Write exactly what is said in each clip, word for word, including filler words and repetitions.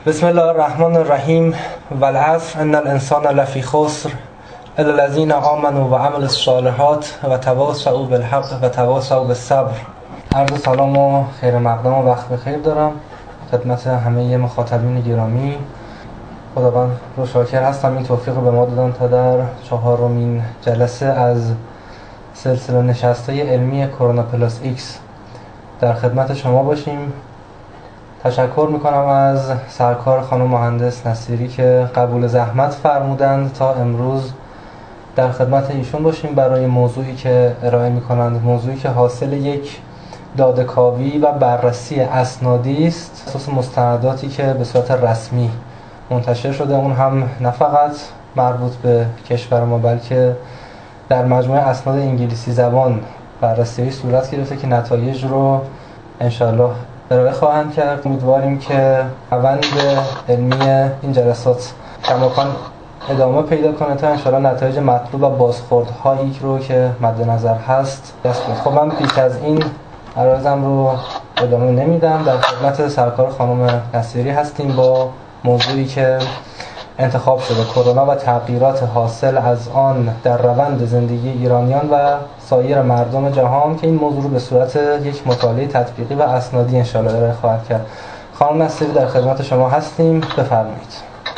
بسم الله الرحمن الرحیم والعصر ان الانسان لفی خسر الا الذین آمنوا و عملوا الصالحات و تواصوا بالحق و تواصوا بالصبر. عرض سلام و خیر مقدم و وقت بخیر دارم خدمت همه مخاطبین گرامی. خداوند رو شاکر هستم این توفیق به ما دادن تا در چهارمین جلسه از سلسله نشسته علمی کرونا پلاس ایکس در خدمت شما باشیم. تشکر میکنم از سرکار خانم مهندس نصیری که قبول زحمت فرمودند تا امروز در خدمت ایشون باشیم برای موضوعی که ارائه میکنند، موضوعی که حاصل یک داده‌کاوی و بررسی اسنادی است اساس مستنداتی که به صورت رسمی منتشر شده، اون هم نه فقط مربوط به کشور ما بلکه در مجموعه اسناد انگلیسی زبان بررسی صورت گرفته که نتایج رو انشاءالله ارائه خواهند کرد. امیدواریم که روند علمی این جلسات کماکان ادامه پیدا کنه تا انشاءالله نتایج مطلوب و بازخوردهایی رو که مد نظر هست دست بیاد. خب من بیش از این عرضم رو ادامه نمیدم. در خدمت سرکار خانم نصیری هستیم با موضوعی که انتخاب شده: کرونا و تغییرات حاصل از آن در روند زندگی ایرانیان و سایر مردم جهان، که این موضوع رو به صورت یک مطالعه تطبیقی و اسنادی انشاءالله ارائه خواهد کرد. خانم نصیری در خدمت شما هستیم، بفرمایید.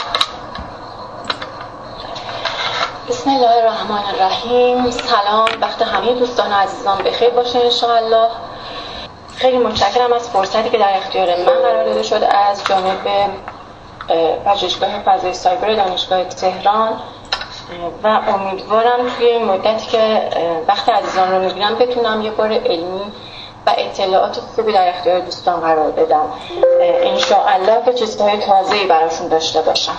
بسم الله الرحمن الرحیم. سلام، وقت همه دوستان عزیزان بخیر باشه انشاءالله. خیلی متشکرم از فرصتی که در اختیار من قرار داده شد از جانب پژوهشگاه فضای سایبر دانشگاه تهران و امیدوارم توی این مدتی که وقت عزیزان رو میگیرم بتونم یه بار علمی و اطلاعات خوبی در اختیار دوستان قرار بدم، انشاءالله که چیزهای تازه‌ای براشون داشته باشم.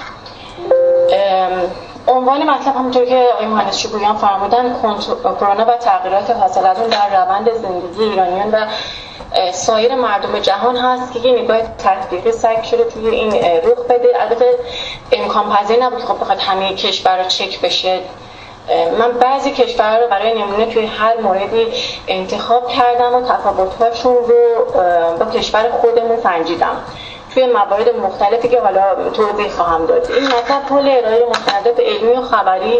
عنوان مطلب همونطور که آقای مهندس شکوریان فرمودن کرونا و تغییرات حاصل از اون در روند زندگی ایرانیان و سایر مردم جهان هست که یه نگاه تطبیقی سعی شده توی این رخ بده. البته امکان پذیر نبود که خب بخواد همه کشورها چک بشه. من بعضی کشورها رو برای نمونه توی هر موردی انتخاب کردم و تفاوت‌هاشون رو با کشور خودمون سنجیدم توی موارد مختلفی که حالا توضیح خواهم داد. این مطلب حول ارائه مستندات علمی و خبری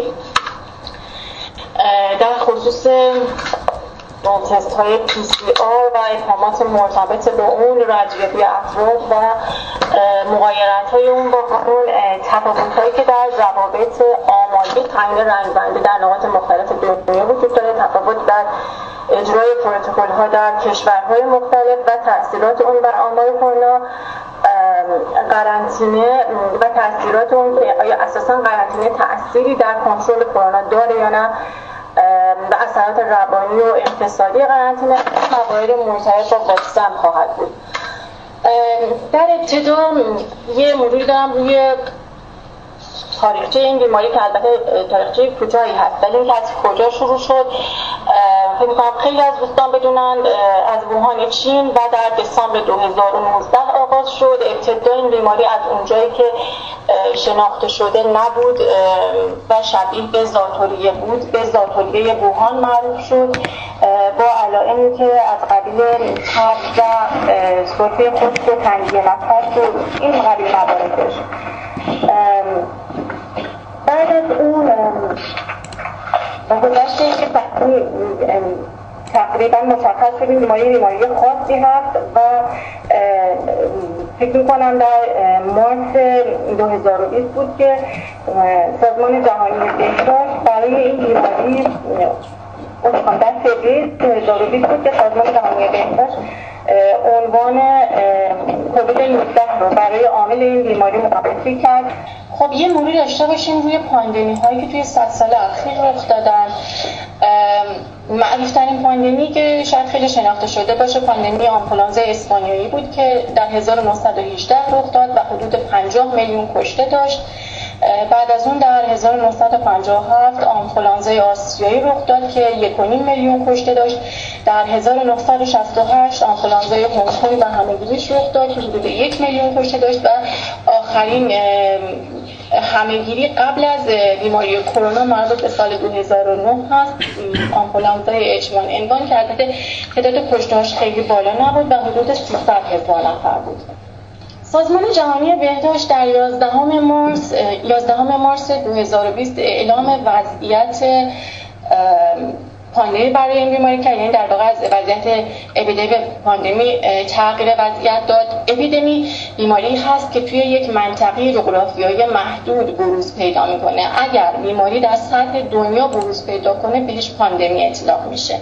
در خصوص تست های پی سی آر و اقدامات مرتبط با اون، ردیابی افراد و مغایرت های اون با اون، تفاوت هایی که در ضوابط آماده تعیین رنگبندی در نقاط مختلف دنیا وجود داره، تفاوت در اجرای پروتکل ها در کشورهای مختلف و تاثیرات اون بر آمار کرونا، قرنطینه و تاثیرات اون که آیا اساساً قرنطینه تأثیری در کنترل کرونا داره یا نه و اثرات روانی و اقتصادی قرنطینه، موارد مرتبط با واکسن خواهد بود. در ابتدا یه مروری دارم روی تاریخچه این بیماری که البته تاریخچه کوتاهی هست ولی اینکه از کجا شروع شد فکر می‌کنم خیلی از دوستان بدونن. از ووهان چین و در دسامبر دو هزار و نوزده آغاز شد. ابتدا این بیماری از اونجایی که شناخته شده نبود و شبیه به ذات‌الریه بود به ذات‌الریه ووهان معروف شد با علائمی که از قبیل تب و سرفه خشک و تنگی نفس و این قبیل موارد داشت. بعد از اون با گذشت اینکه تقریبا مشخص شد بیماری بیماری خاصی هست و فکر میکنم در مارس دو هزار و بیست بود که سازمان جهانی بهداشت برای این بیماری در فوریه دو هزار و بیست بود که سازمان جهانی بهداشت عنوان کووید نوزده رو برای عامل این بیماری معرفی کرد. خب یه موردی داشته باشیم روی پاندمی هایی که توی صد سال اخیر رخ دادن. معروف ترین پاندمی که شاید خیلی شناخته شده باشه پاندمی آنفولانزا اسپانیایی بود که در هزار و نهصد و هجده رخ داد و حدود پنجاه میلیون کشته داشت. بعد از اون در هزار و نهصد و پنجاه و هفت آنفولانزای آسیایی رخ داد که یک و نیم میلیون کشته داشت. در هزار و نهصد و شصت و هشت آنفولانزای هنگ کنگ و همه‌گیریش رخ داد که حدود یک میلیون کشته داشت و آخرین همه‌گیری قبل از بیماری کرونا مربوط به سال دو هزار و نه هست، آنفولانزای اچ وان ان وان که البته تعداد کشته‌هاش خیلی بالا نبود و حدود سیصد هزار نفر بود. سازمان جهانی بهداشت در یازدهم مارس یازدهم مارس دو هزار و بیست اعلام وضعیت پاندمی برای این بیماری کرد، یعنی در واقع از وضعیت اپیدمی به پاندمی تغییر وضعیت داد. اپیدمی بیماری هست که توی یک منطقه جغرافیایی محدود بروز پیدا میکنه. اگر بیماری در سطح دنیا بروز پیدا کنه بهش پاندمی اطلاق میشه.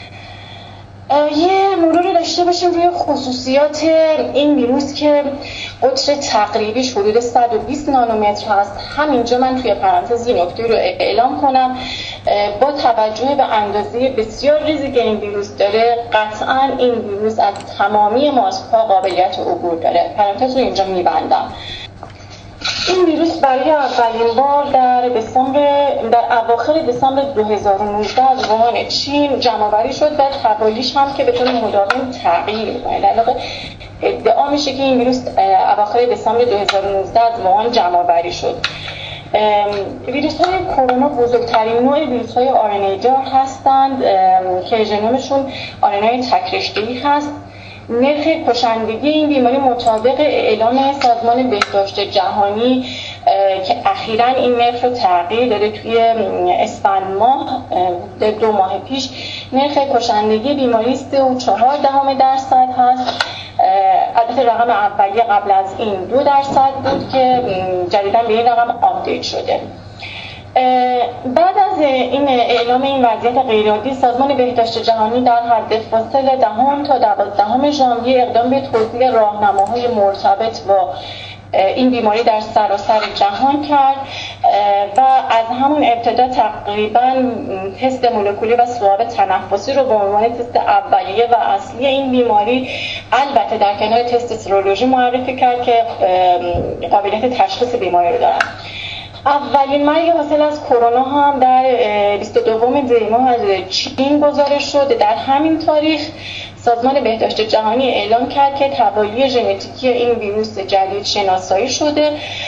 یه مروری داشته باشیم روی خصوصیات این ویروس که قطر تقریبیش حدود صد و بیست نانومتر هست. همینجا من توی پرانتز این نکته رو اعلام کنم، با توجه به اندازه بسیار ریزی که این ویروس داره قطعاً این ویروس از تمامی ماسک‌ها قابلیت عبور داره. پرانتز رو اینجا میبندم. این ویروس برای اولین بار در دسامبر در اواخر دسامبر دو هزار و نوزده از ووهان چین جمع‌آوری شد و توالیش هم که به طور مداوم تغییر می‌کنه. در واقع ادعا میشه که این ویروس اواخر دسامبر دو هزار و نوزده از ووهان جمع‌آوری شد. ویروس‌های کرونا بزرگترین نوع ویروس‌های آر ان ای دار هستند که ژنومشون آر ان ای تک رشته‌ای هست. نرخ کشندگی این بیماری مطابق اعلام سازمان بهداشت جهانی که اخیراً این نرخ رو تغییر داده توی اسفند ماه دو ماه پیش، نرخ کشندگی بیماری سه و چهار دهم درصد هست. البته رقم اولیه قبل از این دو درصد بود که جدیداً به این رقم آپدیت شده. بعد از این اعلام این وضعیت غیرعادی، سازمان بهداشت جهانی در حد فاصله دهم تا دوازدهم ژانویه اقدام به توزیع راهنماهای مرتبط با این بیماری در سراسر جهان کرد و از همون ابتدا تقریبا تست مولکولی و سواب تنفسی رو به عنوان تست اولیه و اصلی این بیماری، البته در کنار تست سرولوژی، معرفی کرد که قابلیت تشخیص بیماری رو دارن. اولین مرگ حاصل از کرونا هم در بیست و دوم دی ماه از چین گزارش شد. در همین تاریخ سازمان بهداشت جهانی اعلام کرد که توالی ژنتیکی این ویروس جدید شناسایی شده،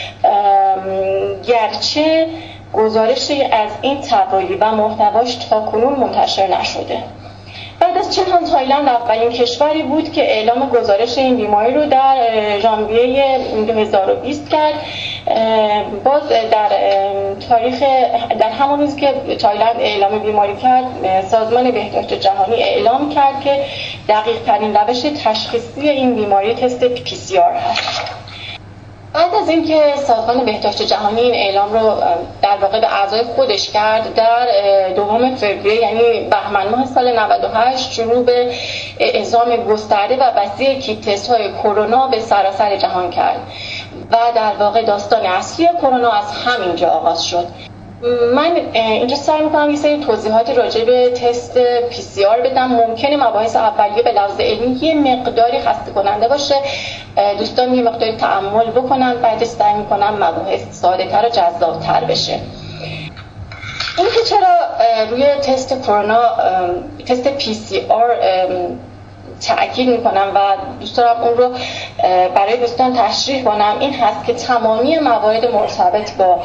گرچه گزارشی از این توالی و محتواش تاکنون منتشر نشده. بعد از چین هم تایلند اولین کشوری بود که اعلام گزارش این بیماری رو در ژانویه دو هزار و بیست کرد. باز در تاریخ در همون روز که تایلند اعلام بیماری کرد، سازمان بهداشت جهانی اعلام کرد که دقیق ترین روش تشخیصی این بیماری تست پی سی آر هست. بعد از اینکه سازمان بهداشت جهانی این اعلام رو در واقع به اعضای خودش کرد، در دوم فوریه یعنی بهمن ماه سال نود و هشت شروع به اعزام گسترده و وسیع کیت تست های کرونا به سراسر جهان کرد و در واقع داستان اصلی کرونا از همینجا آغاز شد. من اینجا سعی می‌کنم یه سری توضیحات راجع به تست پی سی آر بدم. ممکنه مباحث اولیه به لحاظ علمی یه مقداری خسته کننده باشه، دوستان یه مقداری تأمل بکنن، بعدش سعی می‌کنم مباحث ساده‌تر و جذاب‌تر بشه. این که چرا روی تست کرونا، تست پی سی آر تأکید میکنم و دوست دارم اون رو برای دوستان تشریح کنم، این هست که تمامی موارد مرتبط با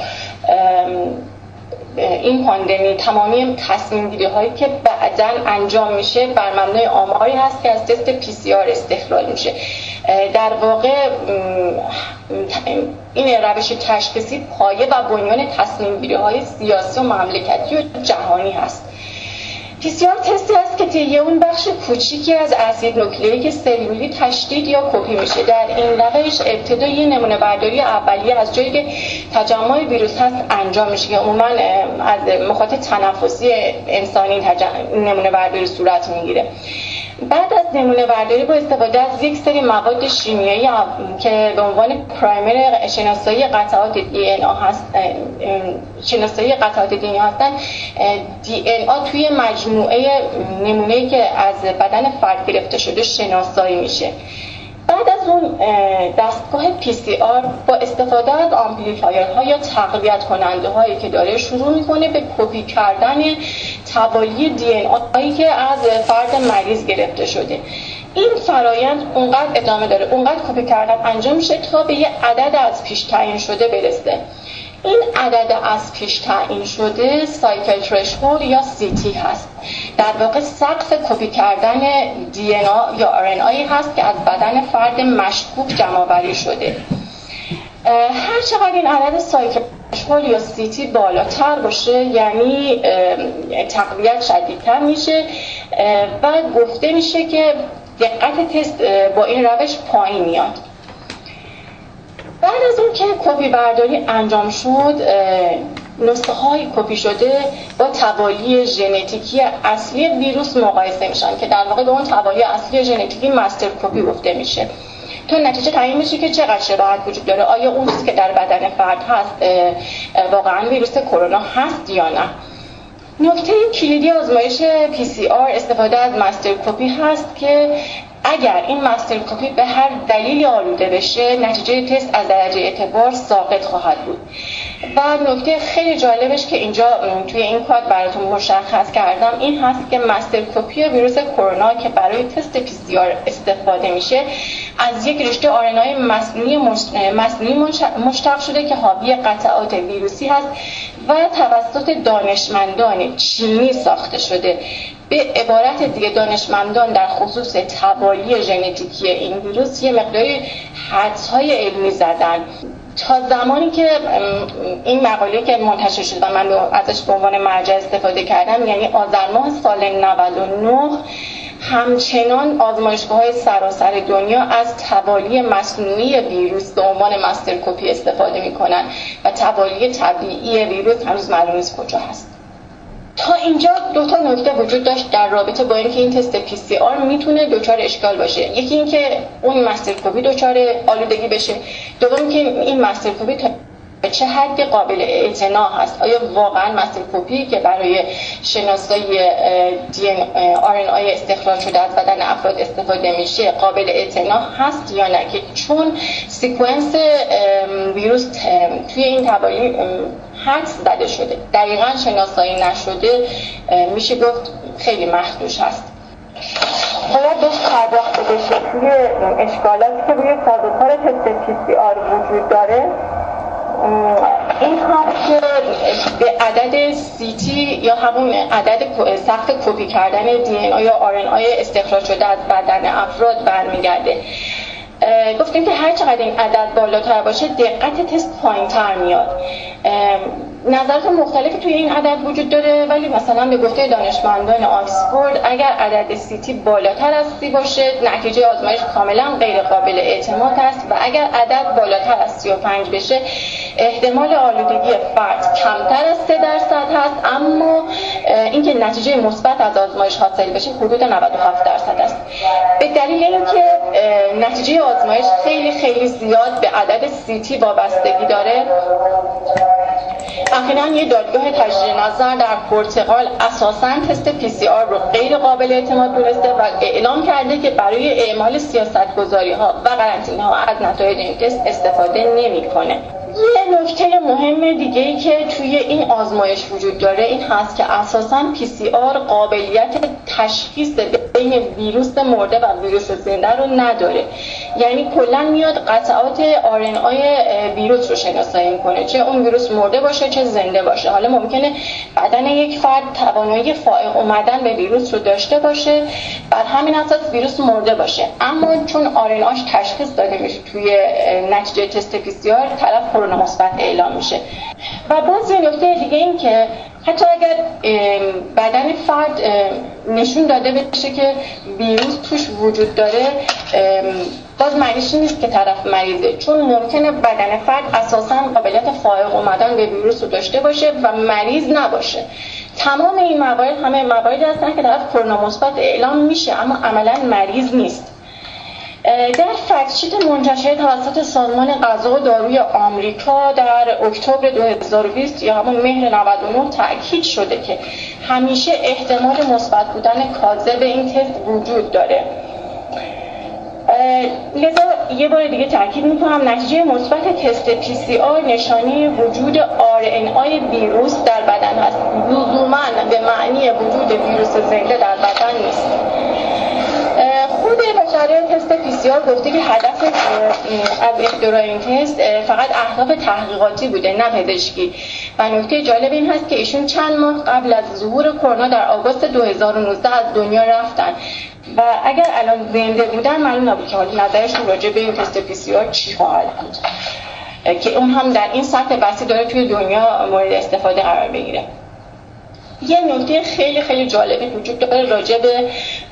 این پاندمی، تمامی تصمیم گیری هایی که بعداً انجام میشه بر مبنای آماری هست که از تست پی سی آر استخراج میشه. در واقع این روش تشخیصی پایه و بنیان تصمیم گیری های سیاسی و مملکتی و جهانی هست. پی سی آر تستی است که طی اون بخش کوچیکی از اسید نوکلئیک سلولی تشدید یا کپی میشه. در این روش ابتدا یه نمونه برداری اولیه از جایی که تجمع ویروس هست انجام میشه که عموما از مخاط تنفسی انسانی نمونه برداری صورت میگیره. بعد از نمونه برداری با استفاده از یک سری مواد شیمیایی که به عنوان پرایمر شناسایی قطعات دی ان ای هست، شناسایی قطعات دی ان ای هستن، دی ان ای توی مجموعه نمونه‌ای که از بدن فرد گرفته شده شناسایی میشه. بعد از اون دستگاه پی سی آر با استفاده از آمپلیفایرها یا تقویت کننده هایی که داره شروع میکنه به کپی کردن توالی دی ان ای که از فرد مریض گرفته شده. این فرایند اونقدر ادامه داره، اونقدر کپی کردن انجام میشه تا به یه عدد از پیش تعیین شده برسه. این عدد از پیش تعیین شده سایکل ترشهولد یا سی تی هست. در واقع سقف کپی کردن دی ان ای یا آر ان ای هست که از بدن فرد مشکوک جمع‌آوری شده. هر چقدر این عدد سایکل یا سیتی بالاتر باشه یعنی تقویت شدیدتر میشه و گفته میشه که دقت تست با این روش پایین میاد. بعد از اون که کپی برداری انجام شد، نسخه های کپی شده با توالی ژنتیکی اصلی ویروس مقایسه میشن که در واقع به اون توالی اصلی ژنتیکی مستر کپی گفته میشه تا نتیجه تعیین میشه که چقدر شباهت وجود داره، آیا اون چیزی که در بدن فرد هست واقعا ویروس کرونا هست یا نه. نکته کلیدی آزمایش پی سی آر استفاده از مستر کپی هست که اگر این مستر کپی به هر دلیلی آلوده بشه نتیجه تست از درجه اعتبار ساقط خواهد بود. و نکته خیلی جالبش که اینجا توی این کاد براتون مشخص کردم این هست که مستر کپی ویروس کرونا که برای تست پی سی آر استفاده میشه از یک رشته آر ان ای مصنوعی مصنوعی مشتق شده که حاوی قطعات ویروسی هست و توسط دانشمندان چینی ساخته شده. به عبارت دیگه دانشمندان در خصوص توالی ژنتیکی این ویروس یه مقداری حدس‌های علمی زدن. تا زمانی که این مقاله که منتشر شد و من ازش به عنوان مرجع استفاده کردم یعنی آذر ماه سال نود و نه، همچنان آزمایشگاه‌های سراسر دنیا از توالی مصنوعی ویروس به عنوان مستر کپی استفاده می‌کنند و توالی طبیعی ویروس هنوز معلوم نیست کجا هست. تا اینجا دو تا نکته وجود داشت در رابطه با اینکه این تست پی سی آر میتونه دچار اشکال باشه. یکی اینکه اون مستر کپی دچار آلودگی بشه، دوم که این مستر کپی به چه حد قابل اعتنا هست. آیا واقعا مستر کپی که برای شناسایی دی ان آر ان ای استخراج شده از بدن افراد استفاده میشه قابل اعتنا هست یا نه، که چون سیکونس ویروس توی این توالی حدس زده شده دقیقاً شناسایی نشده، میشه گفت خیلی مخدوش هست. باید بهش پرداخته بشه توی اشکالاتی که روی سازوکار تست پی سی آر وجود داره. این هست که به عدد سیتی یا همون عدد سقف کپی کردن دی ان ای یا آر ان ای استخراج شده از بدن افراد برمیگرده. گفتیم که هر چقدر این عدد بالاتر باشه دقت تست پایین‌تر میاد. نظرات مختلفی توی این عدد وجود داره، ولی مثلا به گفته دانشمندان آکسفورد اگر عدد سیتی بالاتر از سی باشه نتیجه آزمایش کاملا غیر قابل اعتماد است و اگر عدد بالاتر از سی و پنج بشه احتمال آلودگی فرد کمتر از سه درصد هست، اما اینکه نتیجه مثبت از آزمایش حاصل بشه حدود نود و هفت درصد است. به دلیل اینکه نتیجه آزمایش خیلی خیلی زیاد به عدد سیتی وابستگی داره، اخیراً یه دادگاه تجدید نظر در پرتغال اساساً تست پی سی آر رو غیر قابل اعتماد دونسته و اعلام کرده که برای اعمال سیاست‌گذاری‌ها و قرنطینه‌ها از نتایج این تست استفاده نمی‌کنه. یه نکته مهم دیگه‌ای که توی این آزمایش وجود داره این هست که اساساً پی سی آر قابلیت تشخیص بین ویروس مرده و ویروس زنده رو نداره. یعنی کلاً میاد قطعات آر ان ای ویروس رو شناسایی می‌کنه، چه اون ویروس مرده باشه چه زنده باشه. حالا ممکنه بدن یک فرد توانایی فائق اومدن به ویروس رو داشته باشه، بر همین اساس ویروس مرده باشه، اما چون آر ان ایش تشخیص داده میشه توی نتیجه تست پی سی آر طرف کرونا مثبت اعلام میشه. و باز یه نکته دیگه این که حتی اگر بدن فرد نشون داده بشه که ویروس توش وجود داره، باز معنیش نیست که طرف مریضه، چون ممکنه بدن فرد اساساً قابلیت فائق اومدن به ویروس رو داشته باشه و مریض نباشه. تمام این موارد همه مواردی هستن که طرف کرونا مثبت اعلام میشه اما عملاً مریض نیست. در فکت شیت منتشر توسط سازمان غذا و داروی آمریکا در اکتبر دو هزار و بیست یا همون مهر نود و نه تأکید شده که همیشه احتمال مثبت بودن کاذب این تست وجود داره. لذا یه بار دیگه تأکید میکنم نتیجه مثبت تست پی سی آر نشانی وجود آر ان ای ویروس در بدن هست، لزوماً به معنی وجود ویروس زنده در بدن نیست. خود بشریه تست پی سی آر گفته که هدف از اختراع این تست فقط اهداف تحقیقاتی بوده نه پزشکی و نکته جالب این هست که ایشون چند ماه قبل از ظهور کرونا در آگوست دو هزار و نوزده از دنیا رفتن و اگر الان زنده بودن معلوم نبود که حالا نظرشون راجع به این تست پی سی آر چی خواهد بود که اون هم در این سطح وسیع داره توی دنیا مورد استفاده قرار بگیره. یه نکته خیلی خیلی جالبی وجود داره راجع به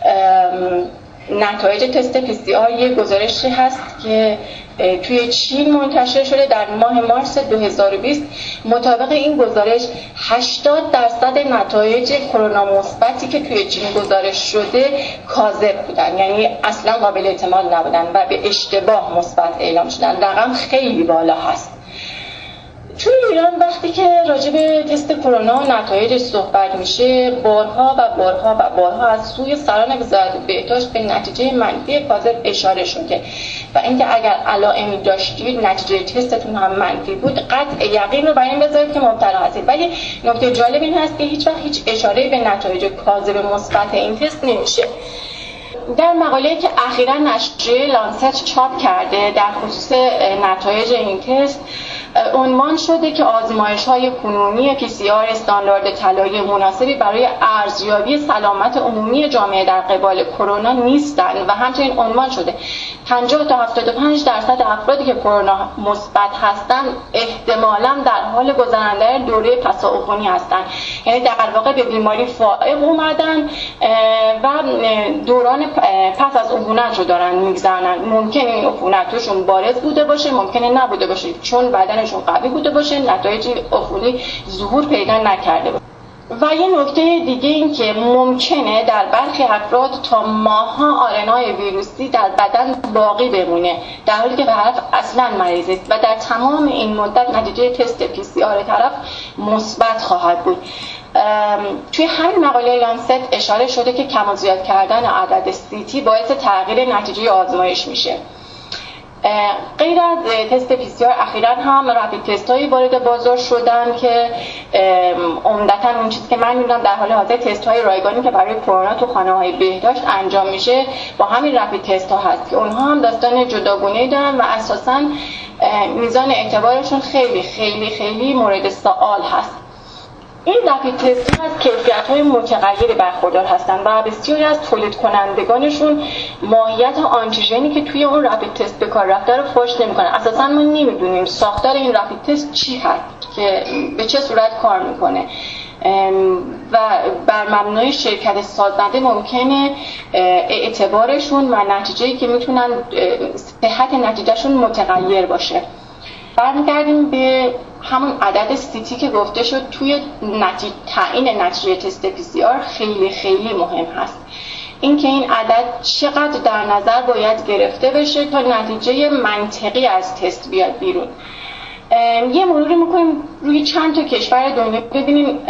نتایج تست پی سی آر. یه گزارشی هست که توی چین منتشر شده در ماه مارس دو هزار و بیست. مطابق این گزارش هشتاد درصد نتایج کرونا مثبتی که توی چین گزارش شده کاذب بودن، یعنی اصلا قابل اعتماد نبودن و به اشتباه مثبت اعلام شدن. رقم خیلی بالا هست. توی ایران وقتی که راجع به تست کرونا و نتایجش صحبت میشه، بارها و بارها و بارها از سوی سران وزارت بهداشت به نتیجه منفی کاذب اشاره شده و اینکه اگر علائمی داشتید نتیجه تستتون هم منفی بود قطع یقین رو بر این بذارید که مبتلا هستید. ولی نکته جالب این هست که هیچ وقت هیچ اشاره‌ای به نتایج کاذب مثبت این تست نمیشه. در مقاله‌ای که اخیراً نشریه لانست چاپ کرده در خصوص نتایج این تست عنوان شده که آزمایش‌های کنونی پی سی آر استاندارد طلایی مناسبی برای ارزیابی سلامت عمومی جامعه در قبال کرونا نیستند و همچنین عنوان شده پنجاه تا هفتاد و پنج درصد افرادی که کرونا مثبت هستند احتمالاً در حال گذراندن در دوره پساعفونی هستند، یعنی در واقع به بیماری فائق اومدن و دوران پس از عفونت رو دارن میگذرونن. ممکنه این عفونت توشون بارز بوده باشه، ممکنه نبوده باشه، چون بدنشون قوی بوده باشه نتایج عفونی ظهور پیدا نکرده باشه. و یه نکته دیگه این که ممکنه در برخی افراد تا ماه‌ها آرنای ویروسی در بدن باقی بمونه در حالی که طرف اصلاً مریض است و در تمام این مدت نتیجه تست پی سی آر طرف مثبت خواهد بود. توی همین مقاله لانست اشاره شده که کم و زیاد کردن عدد سی تی باعث تغییر نتیجه آزمایش میشه. غیر از تست پی سی آر اخیراً هم رپید تست هایی وارد بازار شدن که عمدتاً اون چیزی که من می‌دونم در حال حاضر تست های رایگانی که برای کرونا تو خانه‌های بهداشت انجام میشه با همین رپید تست ها هست که اونها هم داستان جداگونه‌ای دارن و اساساً میزان اعتبارشون خیلی خیلی خیلی مورد سوال هست. این رپید تست ها از کیفیت‌های متغیری برخوردار هستند و بسیاری از تولید کنندگانشون ماهیت آنتیژنی که توی اون رپید تست به کار رفته رو فاش نمی‌کنن. اساساً ما نمی‌دونیم ساختار این رپید تست چی هست که به چه صورت کار می‌کنه و بر مبنای شرکت سازنده ممکنه اعتبارشون و نتیجه‌ای که میتونن صحت نتیجهشون متغیر باشه. برمیگردیم به همون عدد سیتی که گفته شد توی نتیجه تعیین نتیجه تست پی سی آر خیلی خیلی مهم هست. اینکه این عدد چقدر در نظر باید گرفته بشه تا نتیجه منطقی از تست بیاد بیرون. یه مروری میکنیم روی چند تا کشور دنیا ببینیم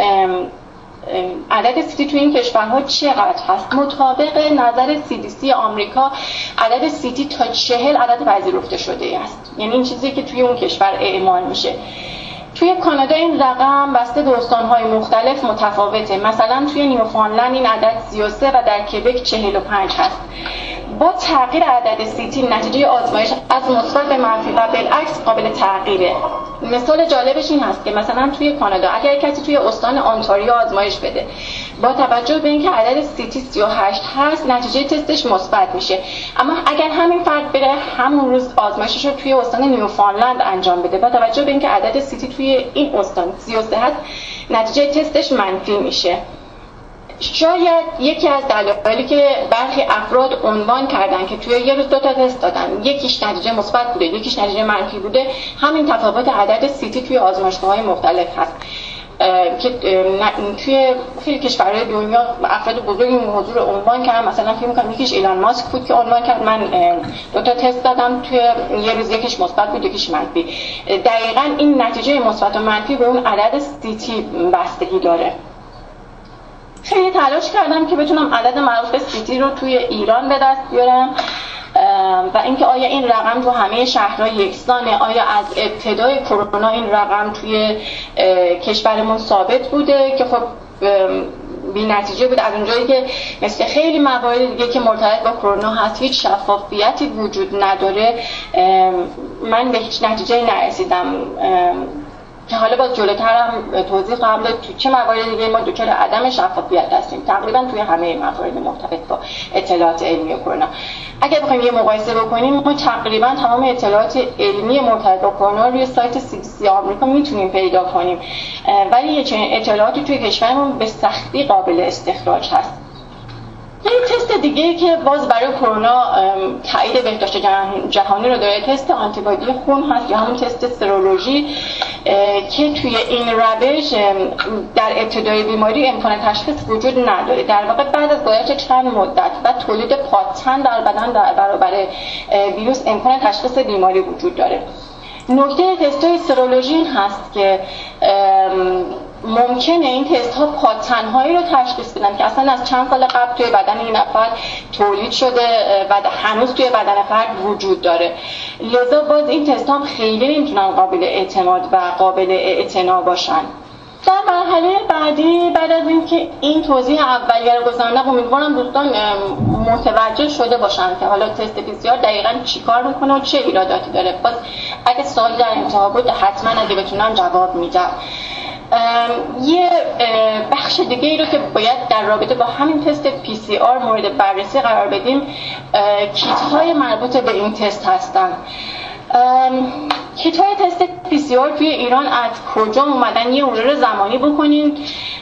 عدد سیتی توی این کشورها چقدر هست. مطابق نظر سی دی سی آمریکا عدد سیتی تا چهل عدد پذیرفته شده است، یعنی این چیزی که توی اون کشور اعمال میشه. توی کانادا این رقم بسته به استان‌های مختلف متفاوته. مثلا توی نیوفاندلند این عدد سی و سه و در کبک چهل و پنج هست. با تغییر عدد سیتی نتیجه آزمایش از مثبت به منفی و بالعکس قابل تغییره. مثال جالبش این هست که مثلا توی کانادا اگر کسی توی استان آنتاریو آزمایش بده با توجه به اینکه عدد سیتی سی و هشت هست نتیجه تستش مثبت میشه، اما اگر همین فرد بره همون روز آزمایشش رو توی استان نیوفاندلند انجام بده با توجه به اینکه عدد سیتی توی این استان سی و سه هست نتیجه تستش منفی میشه. شاید یکی از دلایلی که برخی افراد عنوان کردن که توی یه روز دو تا تست دادن یکیش نتیجه مثبت بوده یکیش نتیجه منفی بوده همین تفاوت عدد سیتی توی آزمایشگاه‌های مختلف هست که توی خیلی کشورهای دنیا افراد بزرگی این موضوع رو عنوان کردن. مثلا فکر می‌کنم یکیش ایلان ماسک بود که عنوان کرد من دو تا تست دادم توی یه روز یکیش مثبت بود یکیش منفی. دقیقاً این نتیجه مثبت و منفی به اون عدد سیتی بستگی داره. خیلی تلاش کردم که بتونم عدد معروف سیتی رو توی ایران به دست بیارم و اینکه آیا این رقم تو همه شهرها یکسانه، آیا از ابتدای کرونا این رقم توی کشورمون ثابت بوده که خب بی نتیجه بود. از اونجایی که مثل خیلی موارد دیگه که مرتبط با کرونا هست هیچ شفافیتی وجود نداره من به هیچ نتیجه نرسیدم. که حالا باز جلوتر هم توضیح خواهم داد تو چه موارد دیگه ما دچار عدم شفافیت هستیم، تقریبا توی همه موارد مرتبط با اطلاعات علمی کرونا. اگر بخوایم یه مقایسه بکنیم، ما تقریبا تمام اطلاعات علمی مرتبط با کرونا روی سایت سی دی سی آمریکا میتونیم پیدا کنیم، ولی یه چنین اطلاعاتی توی کشورمون به سختی قابل استخراج هست. یه تست دیگه که باز برای کرونا تایید بهداشت جهانی رو داره، تست آنتیبادی خون هست یا همون تست سرولوژی که توی این روش در ابتدای بیماری امکان تشخیص وجود نداره. در واقع بعد از گذشت چند مدت و تولید پاتن در بدن در برابر ویروس امکان تشخیص بیماری وجود داره. نکته تست‌های سرولوژی این هست که ممکنه این تست ها پاتن‌هایی رو تشخیص بدن که اصلا از چند سال قبل توی بدن این نفر تولید شده و هنوز توی بدن فرد وجود داره. لذا باز این تست ها خیلی نمیتونن قابل اعتماد و قابل اعتنا باشن. در مرحله بعدی بعد از اینکه این توضیح اولیه رو گذاشتم، امیدوارم دوستان متوجه شده باشن که حالا تست پی سی آر دقیقاً چیکار میکنه و چه ایراداتی داره. باز اگه سوال در انتها بود حتما اگه بتونم جواب میدم. یه بخش دیگه ای رو که باید در رابطه با همین تست پی سی آر مورد بررسی قرار بدیم، کیت های مربوط به این تست هستن. کیت های تست پی سی آر توی ایران از کجا اومدن یه مرور زمانی بکنیم.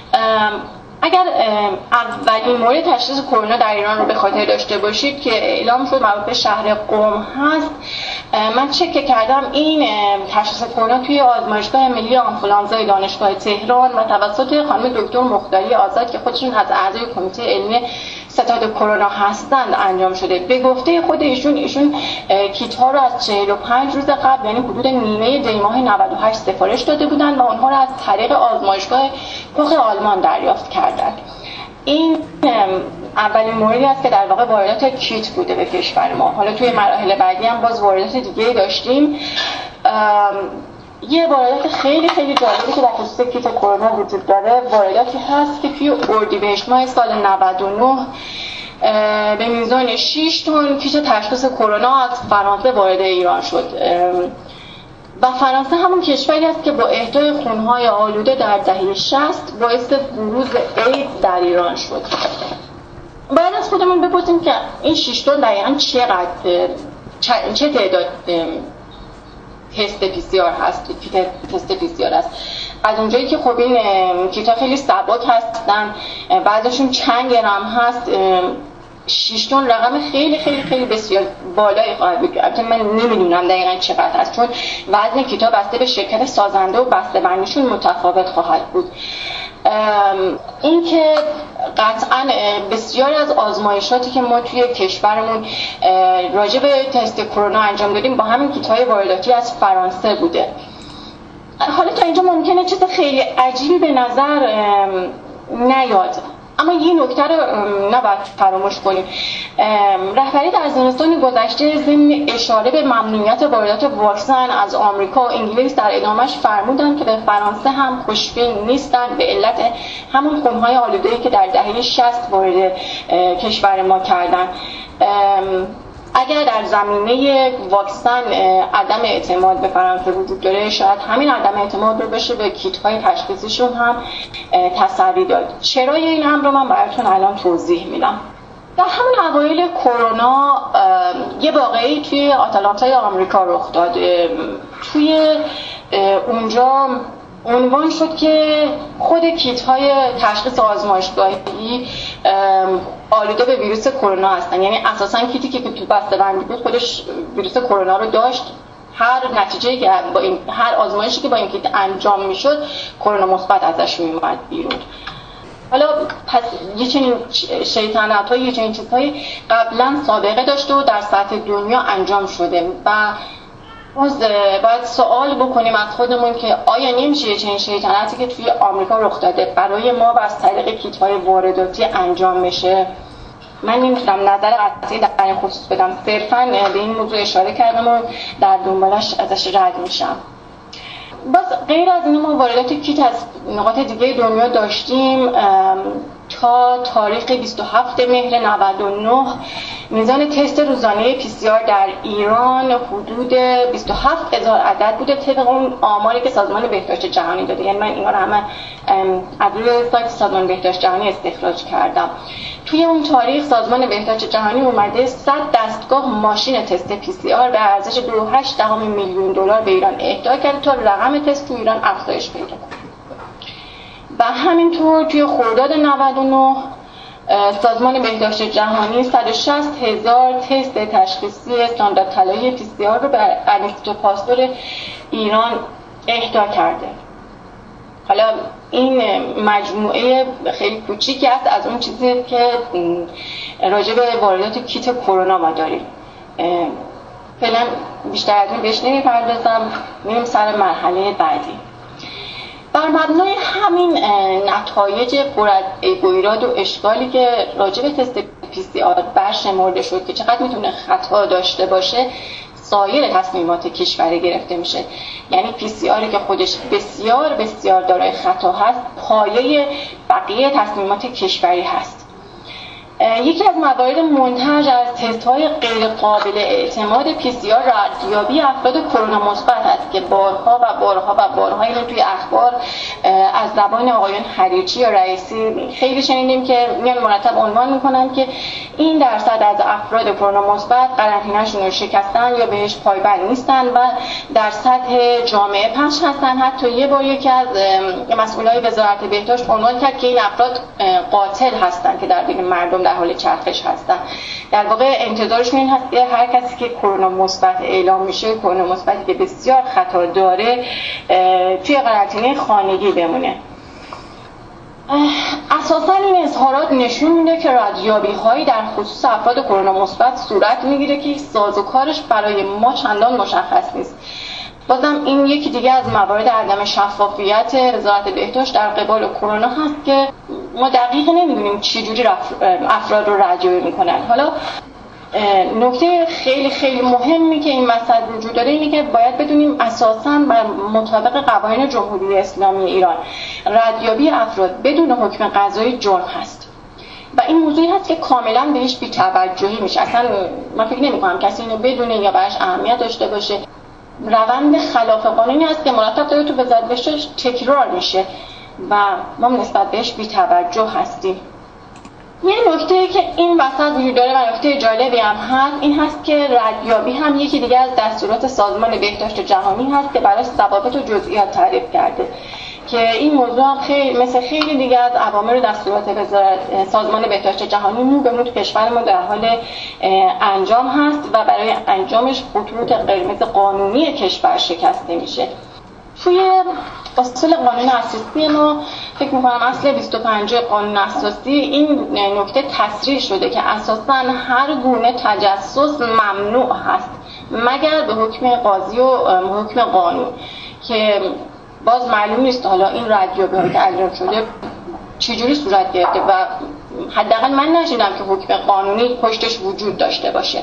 اگر اولین مورد تشخیص کرونا در ایران رو به خاطر داشته باشید که اعلام شد مربوط به شهر قم هست، من چک کردم این تشخیص کرونا توی آزمایشگاه ملی آنفولانزای دانشگاه تهران و توسط خانم دکتر مختاری آزاد که خودشون از اعضای کمیته علمی ستاد کرونا هستند انجام شده. به گفته خود ایشون ایشون کیت ها رو از چهل و پنج روز قبل یعنی حدود نیمه دی ماه نود و هشت سفارش داده بودند و اونها رو از طریق آزمایشگاه کوخ آلمان دریافت کردند. این اولین موردی است که در واقع واردات کیت بوده به کشور ما. حالا توی مراحل بعدی هم باز واردات دیگه داشتیم. یه واردات خیلی خیلی جالبی که در خصوص کیت کرونا وجود داره، وارداتی هست که توی اردیبهشت ماه سال نود و نه به میزان شش تن کیت تشخیص کرونا از فرانسه وارد ایران شد و فرانسه همون کشوری است که با اهدای خونهای آلوده در دهه شصت باعث بروز ایدز در ایران شد. باید از خودمون بپرسیم که این شش تن دقیقاً چقدر چه تعداد تست پی سی آر هست، تست پی سی آر هست. از اونجایی که خب این کیتا خیلی سبک هستن، بعضیشون چند گرم هست، شش تن رقم خیلی خیلی خیلی بسیار بالایی خواهد بود. البته من نمیدونم دقیقاً چقدر هست چون وزن کیتا بسته به شرکت سازنده و بسته بندیشون متفاوت خواهد بود. این که قطعاً بسیاری از آزمایشاتی که ما توی کشورمون راجع به تست کرونا انجام دادیم با همین کیت‌های وارداتی از فرانسه بوده. حالا تا اینجا ممکنه چیز خیلی عجیبی به نظر نیاد، اما یه نکته رو نباید فراموش کنیم. رهبری در زمستان گذشته ضمن اشاره به ممنوعیت واردات واکسن از آمریکا و انگلیس در ادامهش فرمودند که به فرانسه هم خوشبین نیستند به علت همون خونهای آلوده‌ای که در دهه شصت وارد کشور ما کردن. اگر در زمینه واکسن عدم اعتماد به فرانسه وجود داره، شاید همین عدم اعتماد رو بشه به کیت‌های تشخیصیشون هم تسری داد. چرای این امر رو من براتون الان توضیح میدم. در همون اوایل کرونا یه واقعی توی آتلانتای آمریکا رخ داد. توی اونجا عنوان شد که خود کیت‌های تشخیص آزمایشگاهی آلوده به ویروس کرونا هستن، یعنی اساساً کیتی که تو بسته‌بندی بود خودش ویروس کرونا رو داشت. هر نتیجه‌ای که با این هر آزمایشی که با این کیت انجام میشد کرونا مثبت ازش میومد بیرون. حالا پس یه چنین شیطنت‌های یه چنین چیزهایی قبلا سابقه داشته و در سطح دنیا انجام شده و باز باید سوال بکنیم از خودمون که آیا نمیشه یه چنین شیطنتی که توی آمریکا رخ داده برای ما و از طریق کیت‌های وارداتی انجام بشه؟ من نمیتونم نظر قطعی در این خصوص بدم، صرفاً به این موضوع اشاره کردم و در دنبالش ازش رد میشم. باز غیر از این ما واردات کیت از نقاط دیگه دنیا داشتیم. تا تاریخ بیست و هفتم مهر نود و نه میزان تست روزانه پی سی آر در ایران حدود بیست و هفت هزار عدد بوده طبق اون آماری که سازمان بهداشت جهانی داده. یعنی من اینا رو همه از روی سایت سازمان بهداشت جهانی استخراج کردم. توی اون تاریخ سازمان بهداشت جهانی اومده صد دستگاه ماشین تست پی سی آر به ارزش دو و هشت دهم میلیون دلار به ایران اهدا کرده تا رقم تست تو ایران افزایش پیدا کنه. و همینطور توی خرداد نود و نه سازمان بهداشت جهانی صد و شصت هزار تست تشخیصی استاندارد طلایی پی سی آر رو به انستیتو پاستور ایران اهدا کرده. حالا این مجموعه خیلی کوچیکی است از اون چیزی که راجع به واردات کیت کرونا ما داریم. فعلا بیشتر از این بهش نمی‌پردازم، میریم سر مرحله بعدی. بر مبنای همین نتایج پر از عیب و ایراد و اشکالی که راجع به تست پی سی آر برشمرده شد که چقدر میتونه خطا داشته باشه، سایر تصمیمات کشوری گرفته میشه. یعنی پی سی آری که خودش بسیار بسیار دارای خطا هست، پایه بقیه تصمیمات کشوری هست. یکی از موارد منتج از تست‌های غیر قابل اعتماد پی سی آر ردیابی افراد کرونا مثبت است که بارها و بارها و بارها اینو توی اخبار از زبان آقایان حریچی یا رئیسی خیلی شنیدیم که میان مرتب عنوان میکنن که این درصد از افراد کرونا مثبت قرنطینه‌شون رو شکستن یا بهش پایبند نیستن و در سطح جامعه پخش هستن. حتی یه بار یکی از مسئولای وزارت بهداشت عنوان کرد که این افراد قاتل هستن که در بین مردم در حال چرخش هستن. در واقع انتظارشون این هست که هر کسی که کرونا مثبت اعلام میشه، کرونا مثبتی که بسیار خطا داره، توی قرنطینه خانگی بمونه. اساساً این اظهارات نشون میده که ردیابی هایی در خصوص افراد کرونا مثبت صورت میگیره که سازوکارش برای ما چندان مشخص نیست. بازم این یکی دیگه از موارد عدم شفافیت وزارت بهداشت در قبال کرونا هست که ما دقیق نمیدونیم چه جوری افراد رو ردیابی میکنن. حالا نکته خیلی خیلی مهمی که این مسئله وجود داره اینه که باید بدونیم اساساً بر مطابق قوانین جمهوری اسلامی ایران ردیابی افراد بدون حکم قضایی جرم هست و این موضوعی هست که کاملا بهش بی‌توجهی میشه. اصلا من فکر نمی‌کنم کسی اینو بدونه یا براش اهمیت داشته باشه. روند خلاف قانونی هست که مرتب داره تو وزارت بهداشت تکرار میشه و ما نسبت بهش بی‌توجه هستیم. یه نکته که این وسط وجود داره و نکته جالبی هم هست این هست که ردیابی هم یکی دیگه از دستورات سازمان بهداشت جهانی هست که برای ضوابط و جزئیات تعریف کرده که این موضوع هم خیلی مثل خیلی دیگه از اوامر و دستورات وزارت سازمان بهداشت جهانی مو به مو تو کشورمون در حال انجام هست و برای انجامش خطوط قرمز قانونی کشور شکسته میشه. توی اصل قانون اساسی ما فکر می‌کنم اصل بیست و پنج قانون اساسی این نکته تصریح شده که اساساً هر گونه تجسس ممنوع هست مگر به حکم قاضی و حکم قانون که باز معلوم نیست حالا این ردیابی که انجام شده چجوری صورت گرفته و حداقل من نشیدم که حکم قانونی پشتش وجود داشته باشه.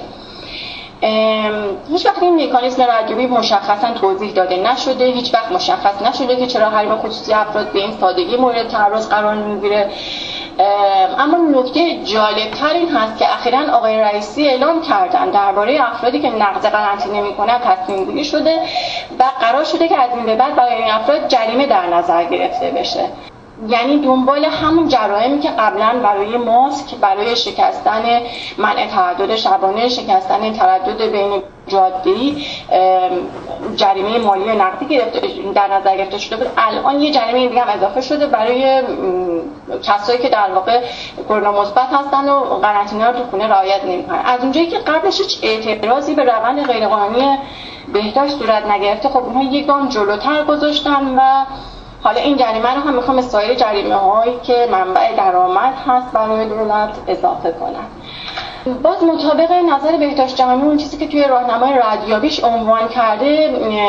هیچ وقت این مکانیزم ردیابی مشخصا توضیح داده نشده، هیچ وقت مشخص نشده که چرا حریم خصوصی افراد به این سادگی مورد تعرض قرار میگیره. اما نکته جالبتر این هست که اخیراً آقای رئیسی اعلام کردن درباره افرادی که نقض قرنطینه میکنن تصمیم گیری شده و قرار شده که از این به بعد برای این افراد جریمه در نظر گرفته بشه. یعنی دنبال همون جرائمی که قبلا برای ماسک، برای شکستن منع تردد شبانه، شکستن تردد بین جاده‌ای جریمه مالی و نقدی گرفته در نظر گرفته شده بود، الان یه جریمه دیگه هم اضافه شده برای کسایی که در واقع کرونا مثبت هستن و قرنطینه رو تو خونه رعایت نمی‌کنن. از اونجایی که قبلش هیچ اعتراضی به روند غیرقانونی بهداشت صورت نگرفته، خب اونها یک گام جلوتر گذاشتن و حالا این جریمه رو هم میخوام به سایر جریمه هایی که منبع درآمد هست برای دولت اضافه کنن. باز مطابق نظر بهداشت جهانی اون چیزی که توی راهنمای ردیابیش عنوان کرده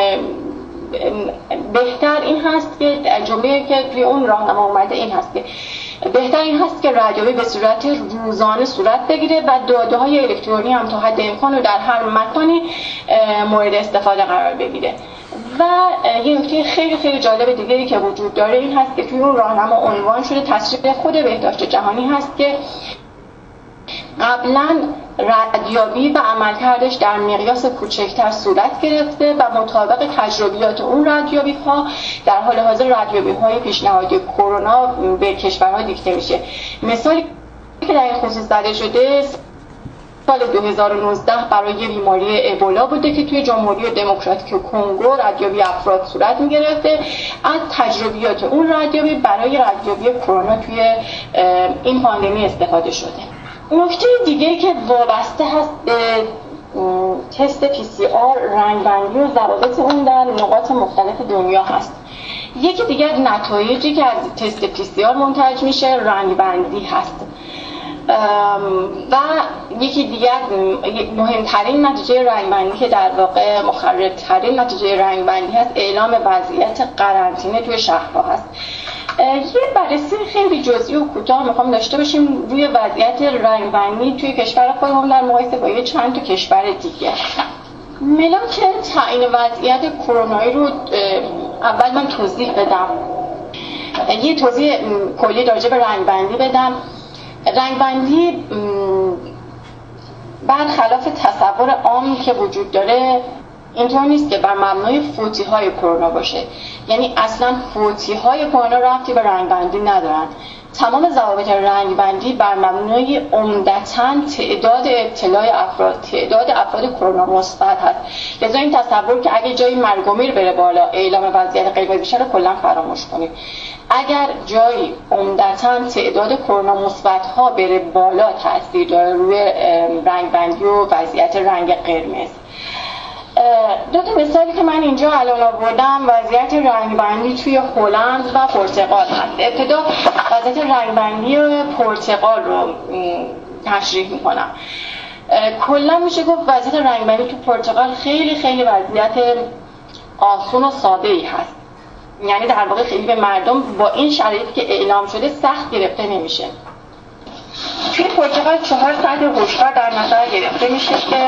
بهتر این هست که جمله‌ای که توی اون راهنما اومده این هست که بهتر این هست که ردیابی به صورت روزانه صورت بگیره و داده‌های الکترونی هم تا حد امکان و در هر مکانی مورد استفاده قرار بگیره. و یه نکته خیلی خیلی جالب دیگری که وجود داره این هست که توی اون راهنما عنوان شده تصریح خود بهداشت جهانی هست که قبلا ردیابی و عملکردش در مقیاس کوچکتر صورت گرفته و مطابق تجربیات اون ردیابی ها در حال حاضر ردیابی های پیشنهادی کرونا به کشورها دیکته میشه. مثالی که در این خصوص زده شده سال دو هزار و نوزده برای بیماری ابولا بوده که توی جمهوری دموکراتیک کنگو ردیابی افراد صورت میگرفته. از تجربیات اون ردیابی برای ردیابی کرونا توی این پاندمی استفاده شده. نکته دیگه که وابسته هست به تست پی سی آر، رنگبندی و ضوابط اون در نقاط مختلف دنیا هست. یکی دیگه از نتایجی که از تست پی سی آر منتج میشه رنگبندی هست و یکی دیگه مهمترین نتیجه رنگبندی که در واقع مخربترین نتیجه رنگبندی هست اعلام وضعیت قرنطینه توی شهرها هست. یه بررسی خیلی جزئی و کوتاه میخوام داشته باشیم روی وضعیت رنگبندی توی کشور خودمون در مقایسه با یه چند تا کشور دیگه. ملاک تعیین وضعیت کرونایی رو اول من توضیح بدم، یه توضیح کلی راجع به رنگبندی بدم. رنگبندی برخلاف تصور عامی که وجود داره اینطور نیست که بر مبنای فوتی های کرونا باشه، یعنی اصلا فوتی های کرونا ربطی به رنگبندی ندارن. تمام ضوابط رنگبندی بر مبنای عمدتاً تعداد ابتلای افراد، تعداد افراد کرونا مثبت هست. لذا این تصور که اگه جایی مرگ و میر بره بالا اعلام وضعیت قرمز بشه رو کلا فراموش کنید. اگر جایی عمدتاً تعداد کرونا مثبت ها بره بالا تاثیر داره روی رنگبندی و وضعیت رنگ قرمز. دو تا مثالی که من اینجا الان آوردم وضعیت رنگبندی توی هلند و پرتغال هست. ابتدا وضعیت رنگبندی پرتغال رو تشریح میکنم. کلا میشه گفت وضعیت رنگبندی تو پرتغال خیلی خیلی وضعیت آسون و ساده ای هست، یعنی در واقع خیلی به مردم با این شرایطی که اعلام شده سخت گرفته نمیشه. توی پرتغال چهار ساعت هشدار در نظر گرفته میشه که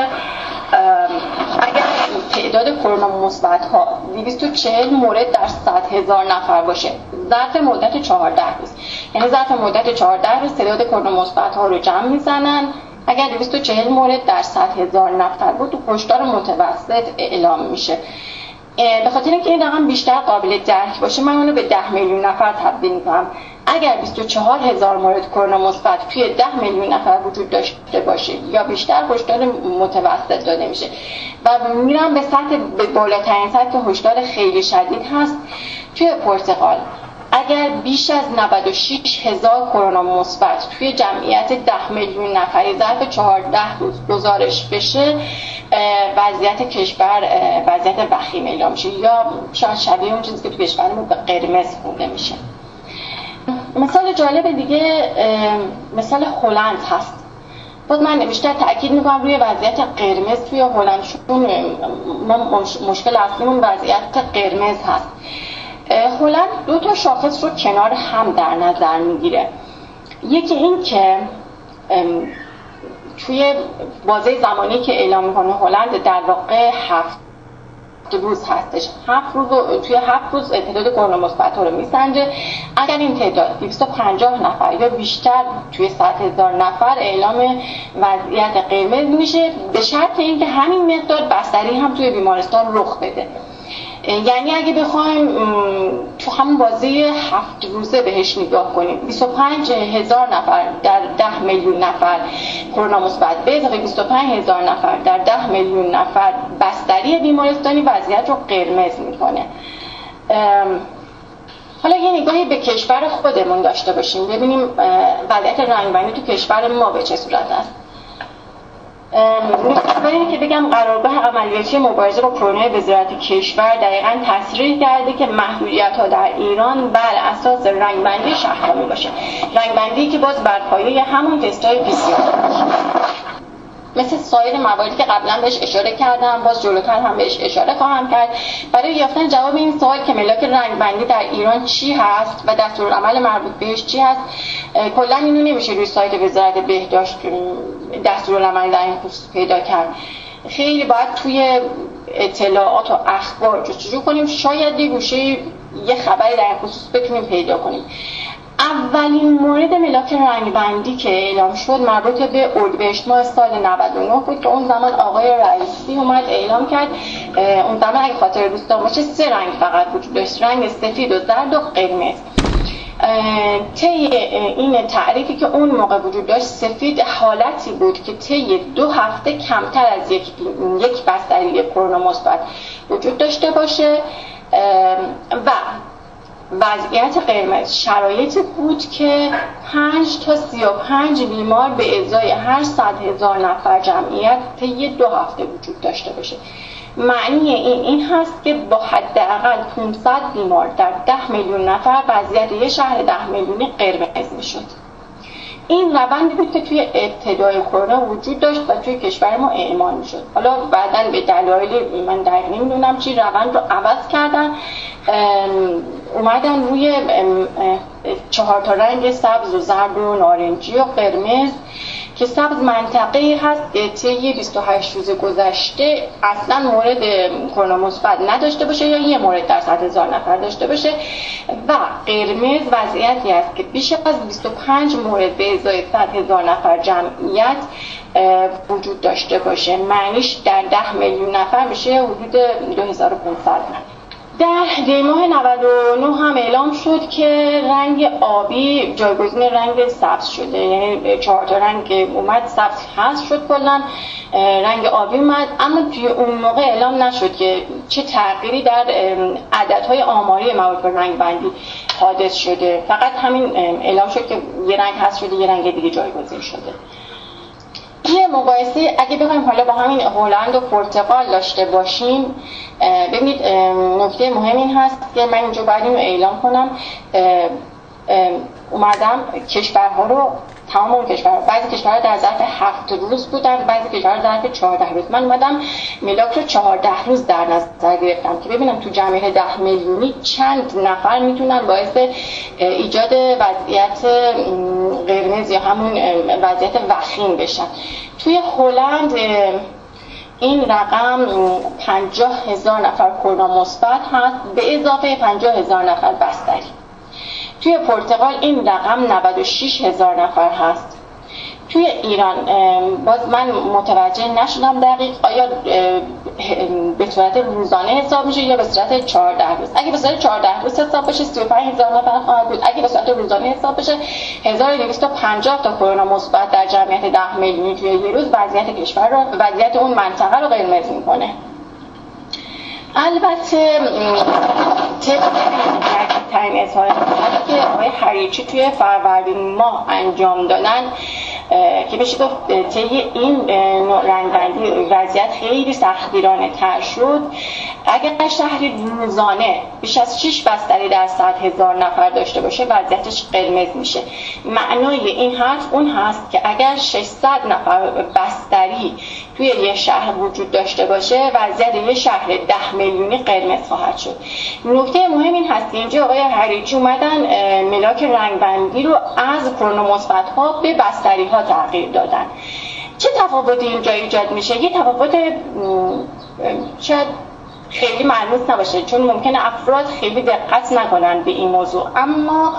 اگر تعداد کرونا مثبت ها دویست و چهل مورد در صد هزار نفر باشه ظرف مدت چهارده روز، یعنی ظرف مدت چهارده روز تعداد کرونا مثبت ها رو جمع میزنن. اگر دویست و چهل مورد در صد هزار نفر بود تو هشدار متوسط اعلام میشه. به خاطر اینکه این رقم بیشتر قابل درک باشه من اونو به ده میلیون نفر تبدیل میکنم. اگر بیست و چهار هزار مورد کرونا مثبت توی ده میلیون نفر وجود داشته باشه یا بیشتر هشدار متوسط داده میشه و میرم به سطح به بالاترین سطح هشدار خیلی شدید هست. توی پرتغال اگر بیش از نود و شش هزار کرونا مثبت توی جمعیت ده میلیون نفری ظرف چهارده روز گزارش بشه وضعیت کشور وضعیت وخیم اعلام میشه یا شاید شبیه اون چیزی که تو کشورمون به قرمز خونده میشه. مثال جالب دیگه مثال هلند هست. باز من بیشتر تأکید میکنم روی وضعیت قرمز توی هلند، چون ما مشکل اصلیمون وضعیت قرمز هست. هلند دو تا شاخص رو کنار هم در نظر میگیره. یکی این که توی بازه زمانی که اعلام میکنه هلند در واقع هفت روز هستش. هفت روز توی هفت روز تعداد کرونا مثبت رو میسنجه. اگر این تعداد دویست و پنجاه نفر یا بیشتر توی صد هزار نفر اعلام وضعیت قرمز میشه، به شرط اینکه همین مقدار بستری هم توی بیمارستان رخ بده. یعنی اگه بخوایم تو همون بازه هفت روزه بهش نگاه کنیم بیست و پنج هزار نفر در ده میلیون نفر کرونا مثبت به اضافه بیست و پنج هزار نفر در ده میلیون نفر بستری بیمارستانی وضعیت رو قرمز میکنه. حالا یه نگاهی به کشور خودمون داشته باشیم ببینیم وضعیت رنگبندی تو کشور ما به چه صورت است. نکته اینه که بگم قرارگاه عملیاتی مبارزه با کرونا وزارت کشور دقیقاً تصریح کرده که محدودیت‌ها در ایران بر اساس رنگبندی شهرها باشه، رنگبندی که باز بر پایه همون تست‌های پی سی آر مثل سایر مواردی که قبلا بهش اشاره کردم باز جلوتر هم بهش اشاره خواهم کرد. برای یافتن جواب این سوال که ملاک رنگبندی در ایران چی هست و دستورالعمل مربوط بهش چی هست، کلا اینو نمیشه روی سایت وزارت بهداشت دستورالعمل در این خصوص پیدا کرد. خیلی باید توی اطلاعات و اخبار جستجو کنیم، شاید یه گوشه یه خبری در این خصوص بتونیم پیدا کنیم. اولین مورد ملاک رنگبندی که اعلام شد مربوط به اردیبهشت ماه سال نود و نه بود که اون زمان آقای رئیسی اومد اعلام کرد. اون زمان اگه خاطر دوستان باشه سه رنگ فقط وجود داشت، رنگ سفید و زرد و قرمز. طی این تعریفی که اون موقع وجود داشت، سفید حالتی بود که طی دو هفته کمتر از یک یک بستری کرونا مثبت وجود داشته باشه و وضعیت قرمز شرایطی بود که پنج تا سی و پنج بیمار به ازای هر صد هزار نفر جمعیت طی دو هفته وجود داشته باشه. معنی این این هست که با حداقل پانصد بیمار در ده میلیون نفر وضعیت یک شهر ده میلیونی قرمز میشد. این روندی بود که توی ابتدای کرونا وجود داشت و توی کشور ما اعمال میشد. حالا بعداً به دلایل من دقیق نمیدونم چی روند رو عوض کردن، اومدن روی چهار تا رنگ سبز و زرد و نارنجی و قرمز که سبز منطقه‌ای هست که طی بیست و هشت روز گذشته اصلا مورد کرونا مثبت نداشته باشه یا یه مورد در صد هزار نفر داشته باشه، و قرمز وضعیتی است که بیش از بیست و پنج مورد به ازای صد هزار نفر جمعیت وجود داشته باشه. معنیش در ده میلیون نفر میشه حدود دو هزار و پانصد نفر. در دی ماه نود و نه هم اعلام شد که رنگ آبی جایگزین رنگ سبز شده، یعنی چهار تا رنگ اومد، سبز حذف شد، کلا رنگ آبی اومد. اما توی اون موقع اعلام نشد که چه تغییری در عددهای آماری مواد رنگ بندی حادث شده، فقط همین اعلام شد که یه رنگ حذف شده، یه رنگ دیگه جایگزین شده. یه مقایسه اگه بخوایم حالا با همین هلند و پرتغال داشته باشیم، ببینید نکته مهم این هست که من اینجا باید اینو اعلام کنم، اومدم کشورها رو، تمام اون کشورها، بعضی کشورها در ظرف هفت روز بودن، بعضی کشورها در ظرف چهارده روز. من اومدم ملاک رو چهارده روز در نظر گرفتم که ببینم تو جامعه ده میلیونی چند نفر میتونن باعث ایجاد وضعیت قرمز یا همون وضعیت وخیم بشن. توی هلند این رقم پنجاه هزار نفر کرونا مثبت هست به اضافه پنجاه هزار نفر بستری. توی پرتغال این رقم نود و شش هزار نفر هست. توی ایران باز من متوجه نشدم دقیق آیا به صورت روزانه حساب میشه یا به صورت چهارده روز. اگه به صورت چهارده روز حساب بشه سی و پنج هزار نفر خواهد بود. اگه به صورت روزانه حساب بشه هزار و دویست و پنجاه تا کرونا مثبت در جمعیت ده میلیونی توی یه روز وضعیت کشور رو، وضعیت اون منطقه رو قرمز میکنه. البته طبق ترین اظهار نظری که آقای حریچی توی فروردین ماه انجام دادن که بشه گفت طی این نوع رنگبندی وضعیت خیلی سختگیرانه تر شد. اگر شهری روزانه بیش از شش بستری در صد هزار نفر داشته باشه وضعیتش قرمز میشه. معنای این حرف اون هست که اگر ششصد نفر بستری توی یه شهر وجود داشته باشه وضعیت یه شهر ده میلیونی قرمز خواهد شد. نکته مهم این هست که اینجا آقای حریچی اومدن ملاک رنگبندی رو از کرونا مثبت ها به بستری ها تغییر دادن. چه تفاوتی اینجا ایجاد میشه؟ یه تفاوت شاید خیلی ملموس نباشه چون ممکنه افراد خیلی دقت نکنن به این موضوع، اما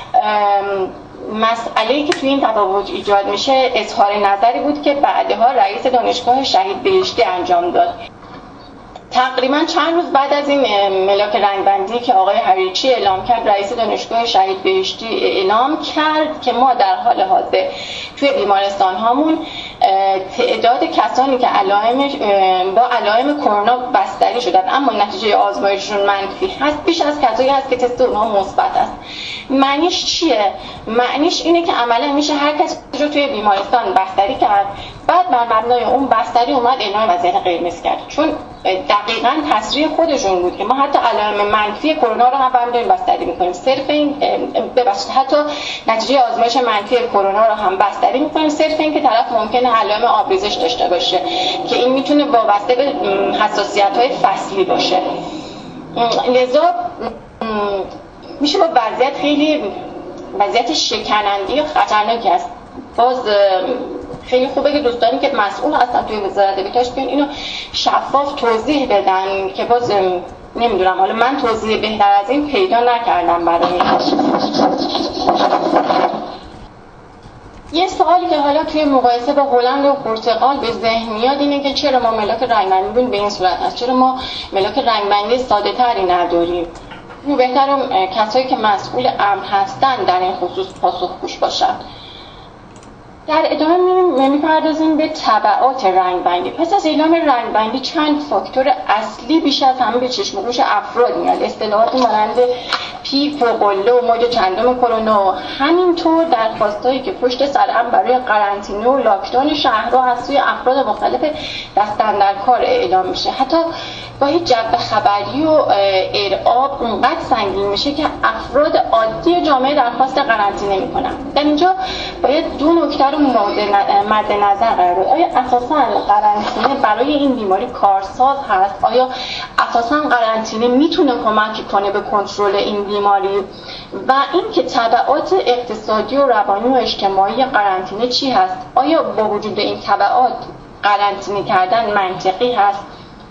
مسئله‌ای که توی این تفاوت ایجاد میشه اظهار نظری بود که بعدها رئیس دانشگاه شهید بهشتی انجام داد. تقریبا چند روز بعد از این ملاک رنگبندی که آقای حریچی اعلام کرد، رئیس دانشگاه شهید بهشتی اعلام کرد که ما در حال حاضر توی بیمارستان هامون تعداد کسانی که علائم با علائم کرونا بستری شدن اما نتیجه آزمایششون منفی هست بیش از کسایی هست که تست اونها مثبت است. معنیش چیه؟ معنیش اینه که عملا میشه هر کس رو توی بیمارستان بستری کرد، بعد بر مبنای اون بستری اومد اعلام وضعیت قرمز کرد، چون دقیقاً تصریح خودشون بود که ما حتی علائم منفی کرونا رو هم برمی‌داریم بستری می‌کنیم. صرف این ببخشید حتی نتیجه آزمایش منفی کرونا رو هم بستری می‌کنیم، صرف این که طرف ممکنه علائم آبریزش داشته باشه که این میتونه وابسته به حساسیت‌های فصلی باشه. لذا میشه با وضعیت خیلی وضعیت شکننده و خطرناکی است. باز خیلی خوبه که دوستانی که مسئول هستن توی وزارت بهداشت بیان اینو شفاف توضیح بدن که باز نمیدونم، حالا من توضیح بهتر از این پیدا نکردم برای یه سوالی که حالا توی مقایسه با هلند و پرتغال به ذهن میاد اینه که چرا ما ملاک رنگبندی به این صورت هست، چرا ما ملاک رنگبندی ساده تری نداریم. بهتره کسایی که مسئول امن هستن در این خصوص پاسخگوش باشن. در ادامه می‌پردازیم به تبعات رنگبندی. پس از اعلام رنگبندی چند فاکتور اصلی بیش از همه به چشم و گوش افراد میاد. اصطلاحات مانند پیک و قله و موج چندم کرونا و همینطور درخواستایی که پشت سر هم برای قرنطینه و لاکداون شهرها از سوی افراد مختلف دست‌اندرکار اعلام میشه. حتی گاهی جو خبری و ارعاب اونقدر سنگین میشه که افراد عادی جامعه درخواست قرنطینه میکنن. در اینجا باید دو نکته رو مد نظر قرار بدیم. آیا اساساً قرنطینه برای این بیماری کارساز هست؟ آیا اساساً قرنطینه میتونه کمک کنه به کنترل این بیماری؟ و اینکه تبعات اقتصادی و روانی و اجتماعی قرنطینه چی هست؟ آیا با وجود این تبعات قرنطینه کردن منطقی هست؟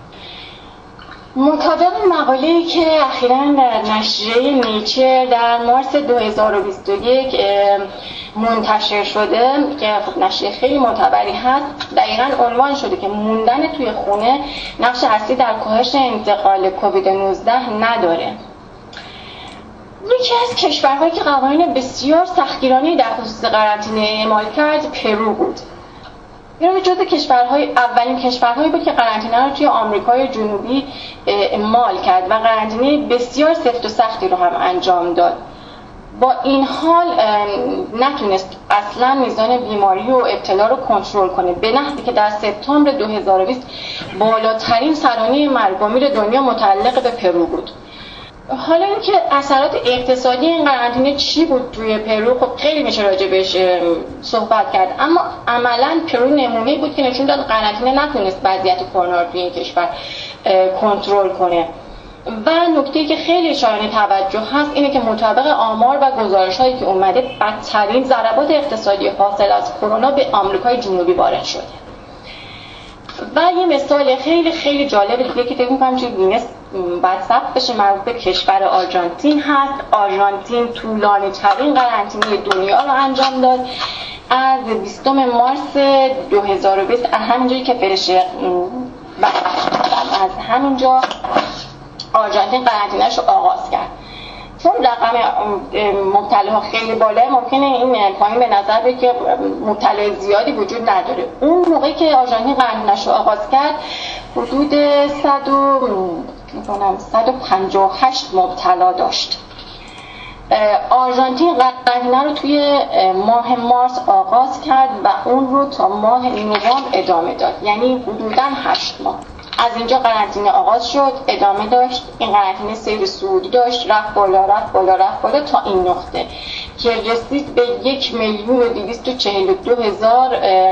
مطابق مقاله‌ای که اخیراً در نشریه نیچر در مارس دو هزار و بیست و یک منتشر شده که خب نشریه خیلی معتبری هست، دقیقاً عنوان شده که موندن توی خونه نقش اصلی در کاهش انتقال کووید نوزده نداره. یکی از کشورهایی که قوانین بسیار سختگیرانه‌ای در خصوص قرنطینه اعمال کرد پرو بود. ایران جزو کشورهای اولین کشورهایی بود که قرنطینه رو توی آمریکای جنوبی اعمال کرد و قرنطینه بسیار سفت و سختی رو هم انجام داد. با این حال نتونست اصلا میزان بیماری و ابتلا رو کنترل کنه، به نحوی که در سپتامبر دو هزار و بیست بالاترین سرانه مرگ و میر دنیا متعلق به پرو بود. حالا اینکه اثرات اقتصادی این قرنطینه چی بود توی پرو، خب خیلی میشه راجع بهش صحبت کرد، اما عملاً پرو نمونه‌ای بود که نشون داد قرنطینه نتونست وضعیت کرونا رو توی این کشور کنترل کنه. و نکته‌ای که خیلی شایان توجه هست اینه که مطابق آمار و گزارش‌هایی که اومده بدترین ضربات اقتصادی حاصل از کرونا به آمریکای جنوبی وارد شده. و یه مثال خیلی خیلی جالب دیگه که فکر می‌کنم توی گینس باید ثبت بشه مربوط به کشور آرژانتین هست. آرژانتین طولانی‌ترین قرنطینه دنیا رو انجام داد از بیستم مارس دو هزار و بیست، همونجایی که فرشه از همونجا آرژانتین قرنطینه‌اش رو آغاز کرد. چون رقم مبتلاها خیلی بالاه ممکنه این پایین به نظر بیاد که مبتلای زیادی وجود نداره. اون موقعی که آرژانتین قرنطینه‌اش رو آغاز کرد حدود صد و پنجاه و هشت مبتلا داشت. آرژانتین قرنطینه رو توی ماه مارس آغاز کرد و اون رو تا ماه نوامبر ادامه داد، یعنی حدوداً هشت ماه. از اینجا قرنطینه آغاز شد، ادامه داشت، این قرنطینه سیر صعودی داشت، رفت بالا رفت بالا رفت بالا تا این نقطه که رسید به یک میلیون و دویست و چهل و دو هزار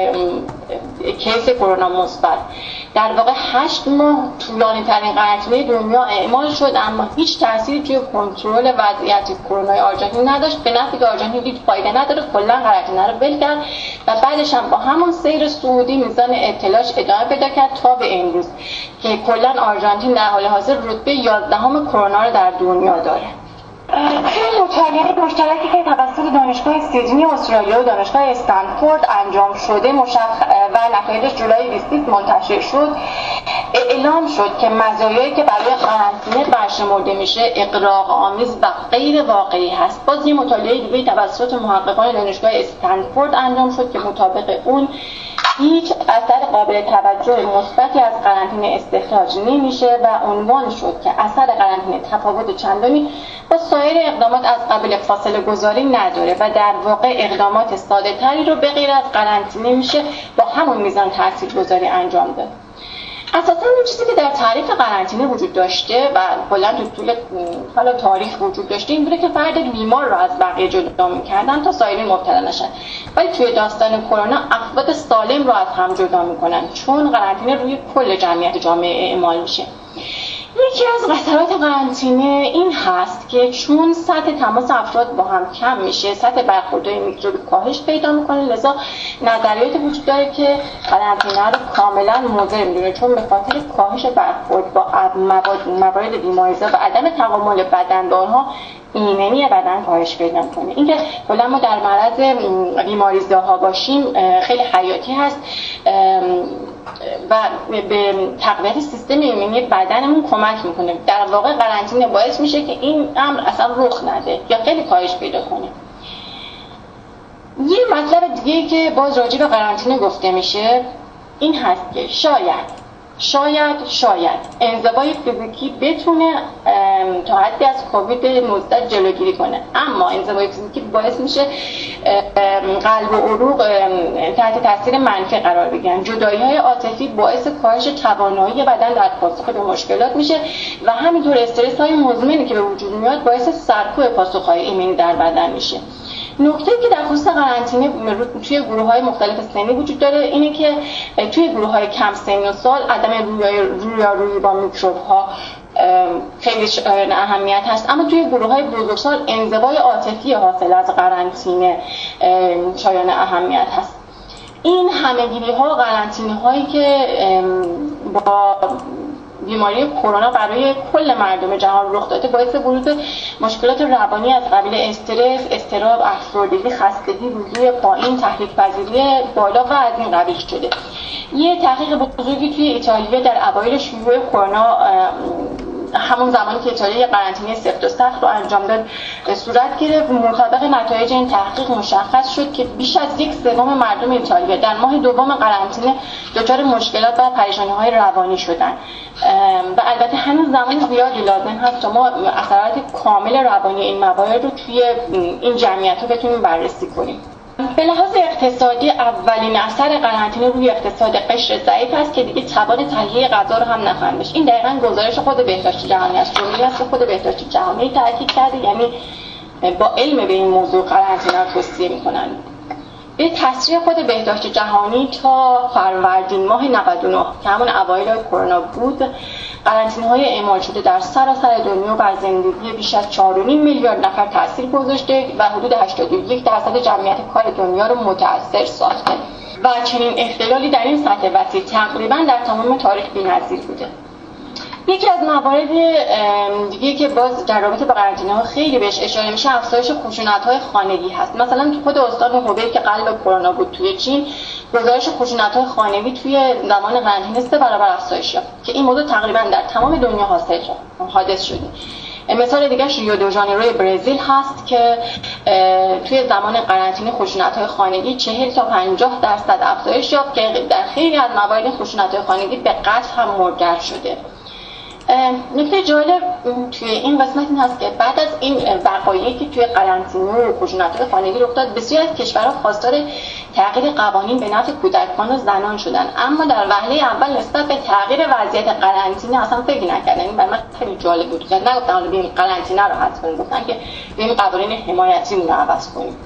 کیس کرونا مثبت. در واقع هشت ماه طولانی ترین قرنطینه دنیا اعمال شد، اما هیچ تأثیری توی کنترل وضعیت کرونا آرژانتین نداشت، به نفعی که آرژانتین دید فایده نداره کلا قرنطینه رو ول کرد و بعدش هم با همون سیر صعودی میزان ابتلاش ادامه پیدا کرد تا به امروز که کلا آرژانتین در حال حاضر رتبه یازدهم کرونا رو در دنیا داره. توی مطالعه مشترکی که توسط دانشگاه سیدنی استرالیا و دانشگاه استنفورد انجام شده مشخ... و نتایجش جولای بیست منتشر شد، اعلام شد که مزایایی که برای قرنطینه برشمرده میشه اغراق آمیز و غیر واقعی هست. باز یه مطالعه دیگه توسط محققان دانشگاه استنفورد انجام شد که مطابق اون هیچ اثر قابل توجه مثبتی از قرنطینه استخراج نمیشه و عنوان شد که اثر قرنطینه تفاوت چندانی با سایر اقدامات از قبیل فاصله گذاری نداره و در واقع اقدامات ساده تری رو به غیر از قرنطینه میشه با همون میزان تاثیرگذاری انجام داد. اساساً اون چیزی که در تعریف قرنطینه وجود داشته و کلاً تو طول حالا تاریخ وجود داشته این بوده که فرد بیمار رو از بقیه جدا می‌کردن تا سایرین مبتلا نشن، ولی توی داستان کرونا افراد سالم رو از هم جدا می‌کنن چون قرنطینه روی کل جمعیت جامعه اعمال میشه. یکی از خطرات قرنطینه این هست که چون سطح تماس افراد با هم کم میشه، سطح برخوردهای میکروبی کاهش پیدا میکنه، لذا نظریات وجود داره که قرنطینه رو کاملا مضر میدونه، چون به خاطر کاهش برخورد با موارد بیماریزا و عدم تقابل بدن با آنها ایمنی بدن کاهش پیدا کنه. اینکه کلا ما در معرض بیماریزاها باشیم خیلی حیاتی هست و به تقویت سیستم ایمنی بدنمون کمک میکنه. در واقع قرنطینه باعث میشه که این امر اصلا رخ نده یا خیلی کاهش پیدا کنه. یه مطلب دیگه که باز راجع به قرنطینه گفته میشه این هست که شاید شاید شاید انزوای فیزیکی بتونه تا حدی از کووید نوزده جلوگیری کنه، اما انزوای فیزیکی باعث میشه قلب و عروق تحت تاثیر منفی قرار بگیرن. جدایی‌های عاطفی باعث کاهش توانایی بدن در پاسخ به مشکلات میشه و همینطور استرس‌های مزمنی که به وجود میاد باعث سرکوب پاسخ‌های ایمنی در بدن میشه. نکته‌ای که در خصوص قرنطینه توی گروه‌های مختلف سنی وجود داره اینه که توی گروه‌های کم سن و سال عدم رویارویی با میکروب‌ها خیلی شایان اهمیت هست، اما توی گروه‌های بزرگسال انزوای عاطفی حاصل از قرنطینه شایان اهمیت هست. این همه‌گیری‌ها و قرنطینه‌هایی که با بیماری کرونا برای کل مردم جهان رخ داده باعث بروز مشکلات روانی از قبیل استرس، اضطراب، افسردگی، خستگی، روحیه پایین، تحریک‌پذیری بالا و از این قبیل شده. یه تحقیق بزرگی توی ایتالیا در اوایل شیوع کرونا، همون زمانی که ایتالیا قرنطینه سفت و سخت رو انجام داد صورت گرفت، مطابق نتایج این تحقیق مشخص شد که بیش از یک سوم مردم ایتالیا در ماه دوم قرنطینه دچار مشکلات و پریشانی‌های روانی شدن و البته هنوز زمان زیادی لازم هست تا ما اثرات کامل روانی این موارد رو توی این جمعیت‌ها بتونیم بررسی کنیم. به لحاظ اقتصادی اولین اثر قرنطینه روی اقتصاد قشر ضعیف است که دیگه توان تهیه غذا رو هم نخواهند داشت. این دقیقاً گزارش خود بهداشت جهانی است. جمهوری است که خود بهداشت جهانی تاکید کرده، یعنی با علم به این موضوع قرنطینه رو توصیه می‌کنند. به تصریح خود بهداشت جهانی تا فروردین ماه نود و نه که همون اوایل کرونا بود، قرنطینه‌های اعمال شده در سراسر دنیا بر زندگی بیش از چهار و نیم میلیارد نفر تاثیر گذاشته و حدود هشتاد و یک درصد جمعیت کار دنیا رو متأثر ساخته و چنین اختلالی در این سطح وسیع تقریباً در تمام تاریخ بی‌نظیر بوده. یکی از موارد دیگه که باز در رابطه با قرنطینه‌ها خیلی بهش اشاره میشه افزایش خشونت‌های خانگی هست. مثلا تو خود استان هوبی که قلب کرونا بود توی چین، گزارش خشونت‌های خانگی توی زمان قرنطینه سه برابر افزایش یافت که این موضوع تقریبا در تمام دنیا حاصل شد حادث شده. مثال دیگه ریو دو ژانیروی برزیل هست که توی زمان قرنطینه خشونت‌های خانگی چهل تا پنجاه درصد افزایش یافت که در خیلی از موارد خشونت‌های خانگی به قتل هم منجر شده. نکته جالب توی این قسمت این هست که بعد از این وقایعی که توی قرنطینه و خشونت‌های خانگی رخ داد، بسیاری از کشورها خواستار تغییر قوانین به نفع کودکان و زنان شدن، اما در وهله اول نسبت به تغییر وضعیت قرنطینه اصلا فکر نکردن. این برای من خیلی جالب بود. نگفتن حالا بیایم قرنطینه رو حذف کنیم، گفتن که بیایم قوانین حمایتی رو عوض کنیم.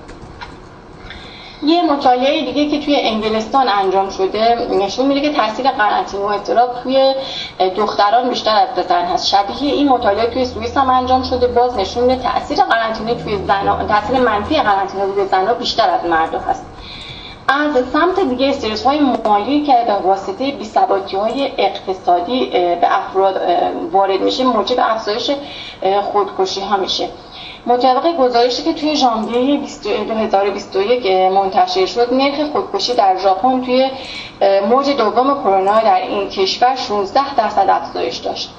یه مطالعه دیگه که توی انگلستان انجام شده نشون میده که تاثیر قرنطینه و اضطراب توی دختران بیشتر از پسران هست. شبیه این مطالعه توی سوئیس هم انجام شده، باز نشون میده تاثیر قرنطینه توی زنان، تاثیر منفی قرنطینه روی زنان بیشتر از مردا هست. از سمت دیگه استرس‌های مالی که به واسطه بی‌ثباتی‌های اقتصادی به افراد وارد میشه موجب افزایش خودکشی‌ها میشه. مطابق گزارشی که توی ژانویه دو هزار و بیست و یک منتشر شد، نرخ خودکشی در ژاپن توی موج دوم کرونا در این کشور شانزده درصد افزایش داشت.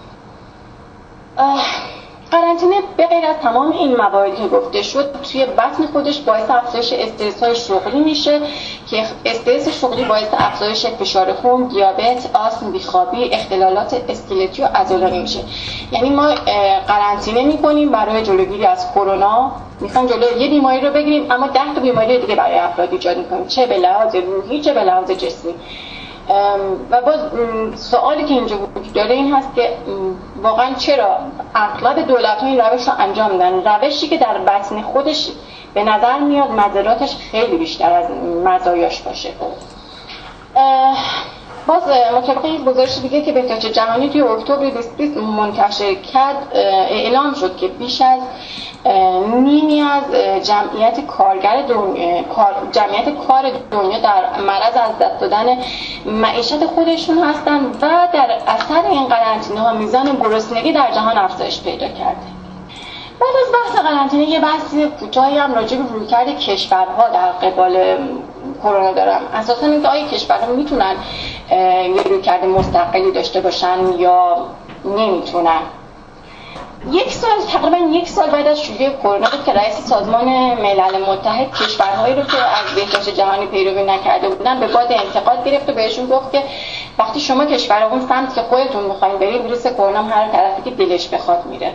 قرنطینه به غیر از تمام این مواردی که گفته شد توی بطن خودش باعث افزایش استرس‌های شغلی میشه که استرس شغلی باعث افزایش فشار خون، دیابت، آسم، بیخوابی، اختلالات اسکلتی و عضلانی میشه. یعنی ما قرنطینه میکنیم برای جلوگیری از کرونا، میخوایم جلوی یه بیماری رو بگیریم اما ده تا بیماری دیگه برای افراد ایجاد میکنیم، چه به لحاظ روحی چه به لحاظ جسمی. و باز سوالی که اینجا وجود داره این هست که واقعا چرا اغلب دولت‌ها این روش رو انجام میدن؟ روشی که در بطن خودش به نظر میاد مضراتش خیلی بیشتر از مزایاش باشه. باز مطابق یک گزارش دیگه که بهداشت جهانی توی اکتبر بیست بیست منتشر کرد اعلام شد که بیش از نیمی از جمعیت کارگر دنیا، جمعیت کار دنیا در معرض از دست دادن معیشت خودشون هستن و در اثر این قرنطینه ها میزان گرسنگی در جهان افزایش پیدا کرده. بعد از بحث قرنطینه یه بحث کوتاهی هم راجع به رویکرد کشورها در قبال کرونا دارم. اساساً اینکه آیا کشورها میتونن یه رویکرد مستقلی داشته باشن یا نمیتونن. یک سال تقریبا یک سال بعد از شیوع کرونا بود که رئیس سازمان ملل متحد کشورهایی رو که از بهداشت جهانی پیروی نکرده بودن به باد انتقاد گرفت و بهشون گفت که وقتی شما کشورها اون سمت که خودتون می‌خواید برید، ویروس کرونا هر طرفی که دلش بخواد میره.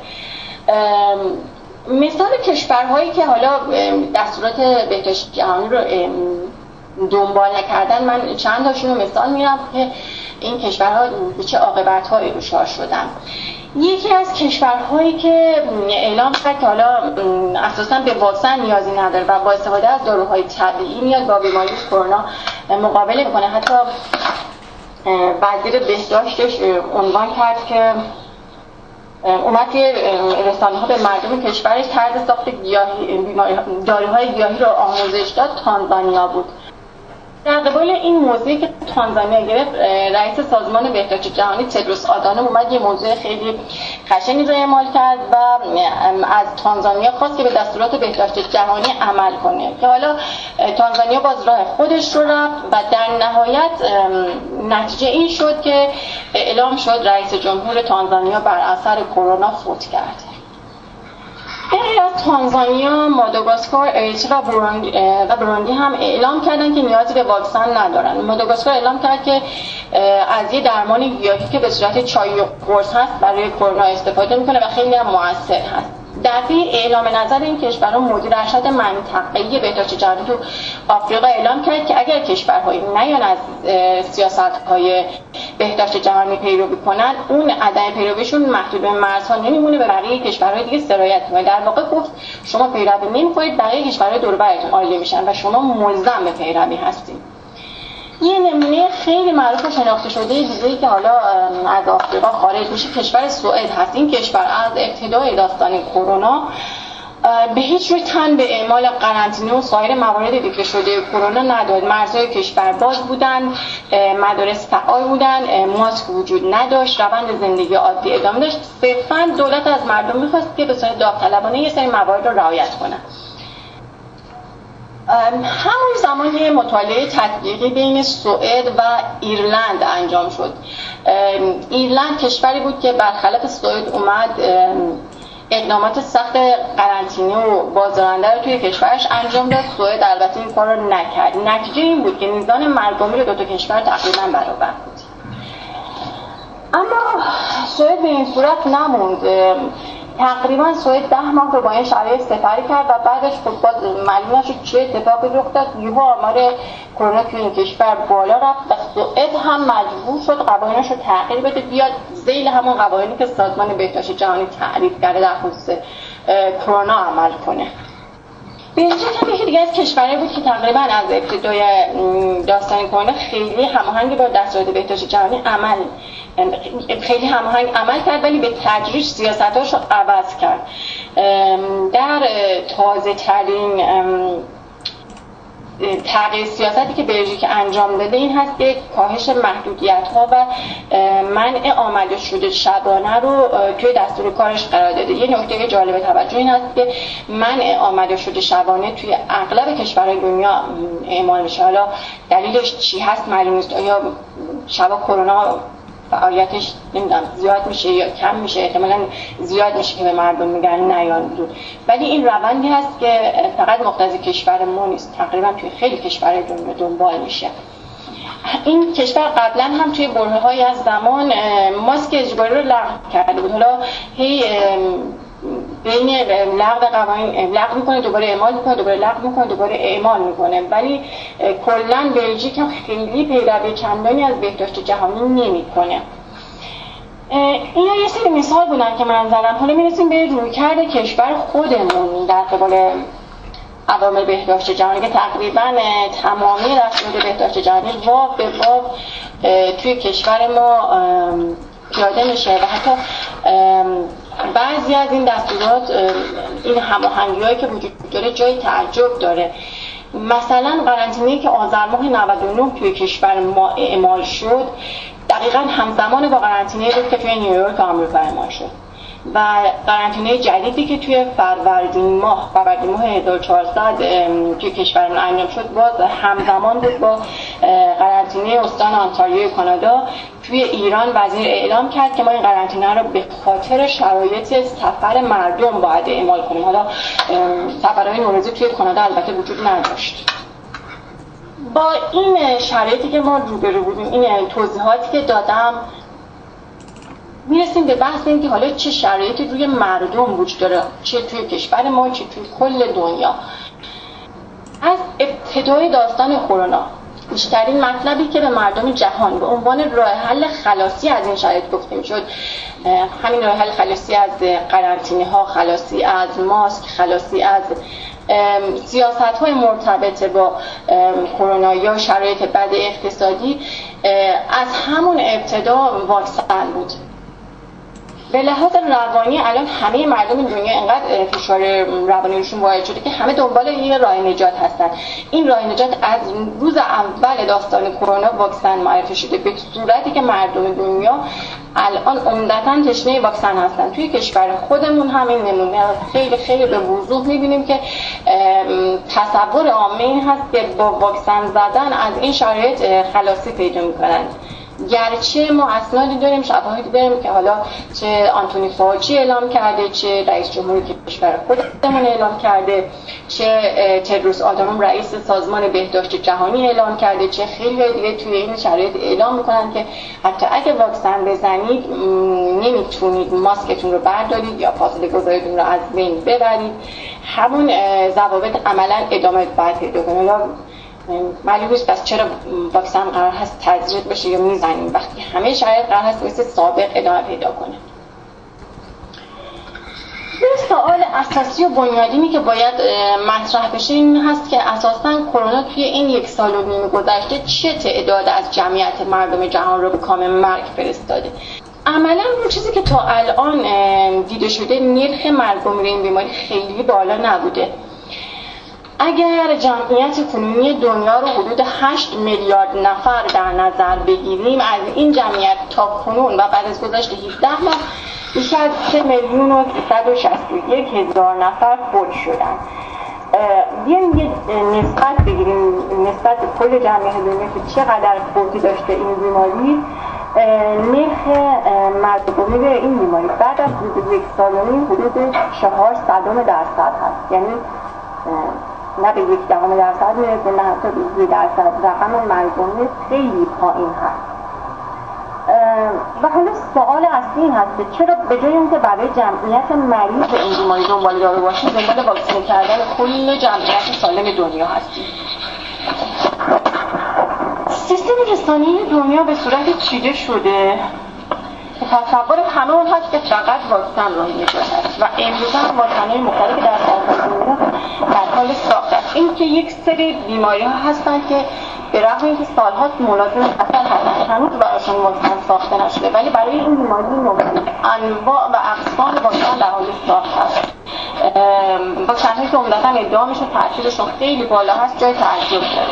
مثال کشورهایی که حالا دستورات بهداشت جهانی رو دنبال نکردن، من چند تاشون رو مثال میارم که این کشورها به چه عاقبت‌هایی دچار شدن. یکی از کشورهایی که اعلام کرد که حالا اساساً به واکسن نیازی نداره و با استفاده از داروهای طبیعی میاد با بیماری کرونا مقابله کنه، حتی وزیر بهداشتش عنوان کرد که اومد که رسانه‌ها به مردم کشورش طرز ساخت گیاهی داروهای گیاهی رو آموزش داد. تانزانیا بود. در قبال این موضوعی که تانزانیا گرفت، رئیس سازمان بهداشت جهانی تدروس آدانوم اومد یه موضوع خیلی قشنگی رو اعمال کرد و از تانزانیا خواست که به دستورات بهداشت جهانی عمل کنه که حالا تانزانیا باز راه خودش رو رفت و در نهایت نتیجه این شد که اعلام شد رئیس جمهور تانزانیا بر اثر کرونا فوت کرد. غیر از تانزانیا، ماداگاسکار، اریتره و بروندی و بروندی هم اعلام کردن که نیازی به واکسن ندارن. ماداگاسکار اعلام کرد که از یه درمان گیاهی که به صورت چای و قرص هست برای کرونا استفاده میکنه و خیلی هم مؤثر هست. در پی اعلام نظر این کشورها، مدیر ارشد منطقه‌ای بهداشت جهانی تو آفریقا اعلام کرد که اگر کشورهایی نیان از سیاست‌های بهداشت جهانی پیروی کنن، اون عدم پیرویشون محدود به مرزها نمیمونه، به بقیه کشورهای دیگه سرایت می‌کنه. در واقع گفت شما پیروی نمی‌کنید، بقیه کشورهای دور و برتون عالی میشن و شما ملزم به پیروی هستید. یه نمونه خیلی معروف و شناخته شده دیگه‌ای که حالا از آفریقا خارج میشه کشور سوئد هست. این کشور از ابتدای داستان کرونا به هیچ روی تن به اعمال قرنطینه و سایر موارد ذکر شده کرونا نداد. مرزهای کشور باز بودن، مدارس فعال بودن، ماسک وجود نداشت، روند زندگی عادی ادامه داشت. صرفاً دولت از مردم می‌خواست که به صورت داوطلبانه یه سری موارد رو رعایت کنن. همون زمان یه مطالعه تطبیقی بین سوئد و ایرلند انجام شد. ایرلند کشوری بود که برخلاف سوئد اومد اقدامات سخت قرنطینه و بازدارنده رو توی کشورش انجام داد. سوئد البته این کار رو نکرد. نتیجه این بود که میزان مرگ و میر دو تا کشور تقریبا برابر بود. اما سوئد به این صورت نموند. تقریبا سوئد ده ماه رو با این شرایط سپری کرد و بعدش خب باز معلوم نشد چه اتفاقی رخ داد. یهو آمار کرونا توی این کشور بالا رفت و سوئد هم مجبور شد قوانینش رو تغییر بده، بیاد ذیل همون قوانینی که سازمان بهداشت جهانی تعریف کرده در خصوص کرونا عمل کنه. بلژیک هم یکی دیگه از کشورهایی بود که تقریبا از ابتدای داستان کرونا خیلی هماهنگ با دستورات بهداشت جهانی عمل خیلی هماهنگ عمل کرد، ولی به تدریج سیاستاشو عوض کرد. در تازه ترین تغییر سیاستی که بلژیک انجام داده این هست که کاهش محدودیت‌ها و منع آمد و شد شبانه رو توی دستور کارش قرار داده. یه نکته جالب توجه این هست که منع آمد و شد شبانه توی اغلب کشورهای دنیا اعمال میشه. حالا دلیلش چی هست معلوم نیست. آیا شبا کرونا فعالیتش نمیدونم زیاد میشه یا کم میشه؟ احتمالاً زیاد میشه که به مردم میگن نیان دور. ولی این روندی هست که فقط مختص کشور ما نیست، تقریبا توی خیلی کشورهای دنیا دنبال میشه. این کشور قبلا هم توی برهه‌های از زمان ماسک اجباری رو لغو کرده بود. حالا هی بین لغو قوانین لغو میکنه، دوباره اعمال میکنه، دوباره لغو میکنه، دوباره اعمال میکنه. ولی کلا بلژیک هم خیلی پیروی چندانی از بهداشت جهانی نمیکنه. اینا یه سری مثال بودن که من زدم. حالا میرسیم به رویکرد کشور خودمون در قبال عوامل بهداشت جهانی که تقریبا تمامی دستورات بهداشت جهانی واب به واب توی کشور ما پیاده میشه و حتی بعضی از این دستورات این هماهنگی‌هایی که وجود داره جای تعجب داره. مثلا قرنطینه‌ای که آذر ماه نود و نه توی کشور ما اعمال شد دقیقاً همزمان با قرنطینه‌ای بود که توی نیویورک آمریکا اعمال شد و قرنطینه جدیدی که توی فروردین ماه فروردین ماه هزار و چهارصد توی کشور ما انجام شد باز همزمان بود با قرنطینه استان آنتاریوی کانادا. توی ایران وزیر اعلام کرد که ما این قرنطینه رو به خاطر شرایط سفر مردم باید اعمال کنیم. حالا سفرهای نوروزی توی کانادا البته وجود نداشت. با این شرایطی که ما روبرو بودیم، این توضیحاتی که دادم، میرسیم به بحث این که حالا چه شرایطی روی مردم وجود داره، چه توی کشور ما چه توی کل دنیا. از ابتدای داستان کرونا بیشترین مطلبی که به مردم جهان به عنوان راه حل خلاصی از این شرایط گفته میشد همین راه حل خلاصی از قرنطینه ها، خلاصی از ماسک، خلاصی از سیاست‌های مرتبط با کرونا یا شرایط بد اقتصادی از همون ابتدا واکسن بود. به لحاظ روانی الان همه مردم دنیا انقدر فشار روانی روشون وارد شده که همه دنبال یه راه نجات هستن. این راه نجات از روز اول داستان کرونا واکسن معرفی شده، به صورتی که مردم دنیا الان عمدتاً تشنه واکسن هستن. توی کشور خودمون همین نمونه خیلی خیلی به وضوح می‌بینیم که تصور عامه این هست که با واکسن زدن از این شرایط خلاصی پیدا می‌کنن. گرچه ما اسنادی داریم، شواهدی داریم که حالا چه آنتونی فاوچی اعلام کرده، چه رئیس جمهور کشور خودمون اعلام کرده، چه تدروس آدانوم رئیس سازمان بهداشت جهانی اعلام کرده، چه خیلی دیگه توی این شرایط اعلام میکنن که حتی اگه واکسن بزنید نمیتونید ماسکتون رو بردارید یا فاصله گذاریتون رو از بین ببرید. همون ضوابط عملا ادامه باید پیدا کنه. یا معلوم نیست پس چرا واکسن قرار هست تجدید بشه یا میزنیم وقتی همه شرایط قرار هست مثل سابق ادامه پیدا کنه. یه سوال اساسی و بنیادینی که باید مطرح بشه این هست که اساساً کرونا توی این یک سال و نیم گذشته چه تعداد از جمعیت مردم جهان رو به کام مرگ فرستاده؟ عملاً اون چیزی که تا الان دیده شده نرخ مرگ و میر این بیماری خیلی بالا نبوده. اگر جمعیت کنونی دنیا رو حدود هشت میلیارد نفر در نظر بگیریم، از این جمعیت تا کنون و بعد از گذشت هفده ماه بیش از سه میلیون و سیصد و شصت و یک هزار نفر فوت شدن. بیایم یه نسبت بگیریم، نسبت کل جمعیت دنیا که چقدر فوتی داشته این بیماری. نرخ مرگ و میر این بیماری بعد از حدود یک سال و نیم حدود چهار صدم درصد هست، یعنی نه به یک دهم درصد میرسه نه حتی به یک درصد. رقم مرگ و میر خیلی پایین هست. و حالا سوال اصلی این هست که چرا به جای اینکه برای جمعیت مریض این بیماری دنبال دارو باشیم دنبال واکسینه کردن کل جمعیت سالم دنیا هستیم؟ سیستم رسانه‌ای دنیا به صورت چیده شده که تصور همه اون هست که فقط واکسن راه نجات است و امروز هم واکسن‌های مختلفی در سراسر دنیا در حال ساخت است. این که یک سری بیماری‌ها هستند که به رغم اینکه سال‌هاست ملازم اصلا هستند هنوز براشون واکسن ساخته نشده، ولی برای این بیماری نوعی انواع و اقسام واکسن در حال ساخت است. واکسن‌هایی که عمدتاً ادعا میشه تأثیرشون خیلی بالا هست جای تعجب داره.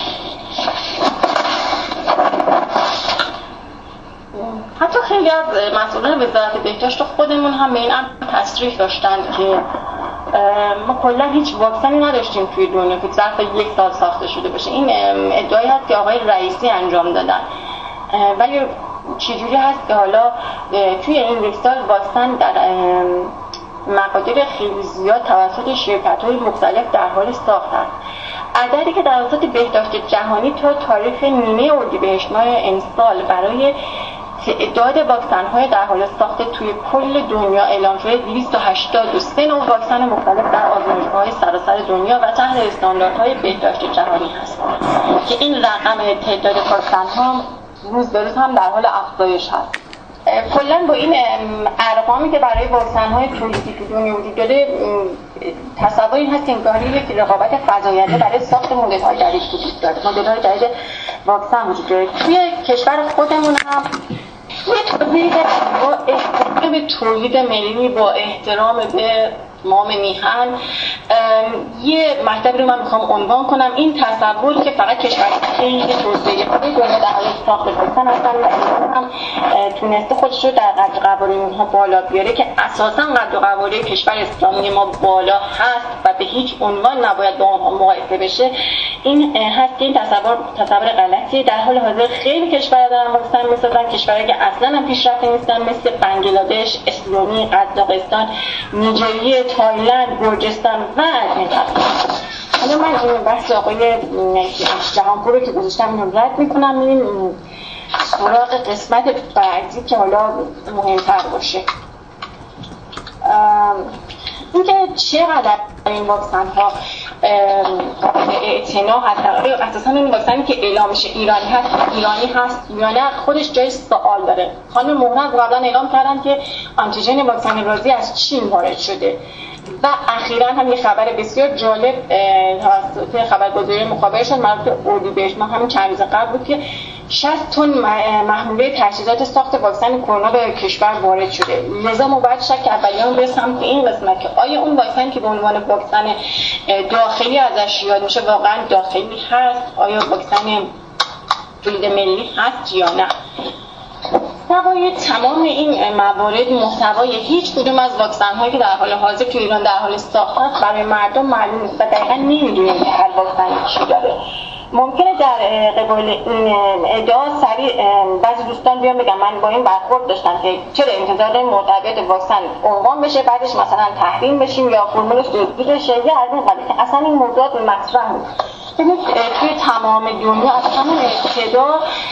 حتی خیلی از مسئولان وزارت بهداشت خودمون هم به این امر تصریح داشتن که ما کلا هیچ واکسنی نداشتیم توی دنیا که ظرف یک سال ساخته شده باشه. این ادعایی هست که آقای رئیسی انجام دادن، ولی چجوری هست که حالا توی این یک سال واکسن در مقادیر خیلی زیاد توسط شرکت‌های مختلف در حال ساخت است. عددی که توسط بهداشت جهانی تا تاریخ نیمه اردیبهشت ماه امسال برای تعداد واکسن‌های در حال ساخت توی کل دنیا اعلام شده دویست و هشتاد و سه نوع واکسن مختلف در آزمایشگاه‌های سراسر دنیا و تحت استانداردهای بهداشت جهانی هست که این رقم تعداد واکسن‌ها روز به روز هم در حال افزایش هست. کلا با این ارقامی که برای واکسن‌های تولیدی تو دنیا وجود داره تصور این هست که انگاری یک رقابت فزاینده برای ساخت مدل‌های جدید وجود داره. مدل‌های جدید واکسن وجود داره. توی کشور خودمون هم یه توضیحی با احترام به تولید ملی، با احترام به مام میهن، یه مطلبی رو من میخوام عنوان کنم. این تصور که فقط کشورهای که توسعه یافته دنیا در حال ساخت واکسن هستن و ایران هم تونسته خودش رو در قدر قواره اونها بالا بیاره که اساسا قدر قواره کشور اسلامی ما بالا هست و به هیچ عنوان نباید با اونها مقایسه بشه. این هست که این تصور تصور غلطیه. در حال حاضر خیلی کشورها دارن واکسن میسازن، کشورهایی که اصلا هم پیشرفته نیستن مثل بنگلادش، اسلومی، قزاقستان، نیجریه، تایلند، گرجستان و نپال. حالا من این بحث آقای جهانپور رو که گذاشتم اینو رد میکنم، میریم سراغ قسمت بعدی که حالا مهمتر باشه. اینکه چقدر این واکسن ها اعتنا هست. اساسا این واکسنی که اعلام میشه ایرانی هست، ایرانی هست یا نه خودش جای سوال داره. خانم مهران قبلا اعلام کردن که آنتیژن واکسن رازی از چین وارد شده و اخیراً هم یه خبر بسیار جالب توسط خبرگزاری مخابرشون مربوط به اردیبهشت ما همین چند روز قبل بود که شصت تن محموله تجهیزات ساخت واکسن کرونا به کشور وارد شده. لذا ما باید شک اولیه‌مون به سمت این قسمت که آیا اون واکسن که به عنوان واکسن داخلی ازش یاد میشه واقعاً داخلی هست؟ آیا واکسن تولید ملی هست یا نه؟ محتوای تمام این موارد محتوای هیچ کدوم از واکسن هایی که در حال حاضر تو ایران در حال ساخت هست برای مردم معلوم نیست و دقیقا نمیدونیم که هر واکسن چی داره. ممکنه در قبال این ادعا سریع بعضی دوستان بیان بگن من با این برخورد داشتم که چرا انتظار مرتبط واکسن عنوان بشه بعدش مثلا تحریم بشیم یا فرمولش دزدی بشه یا از این قبیل که اصلا این موضوعات مطرح نیست. ببینید توی تمام دنیا از همون ابتدا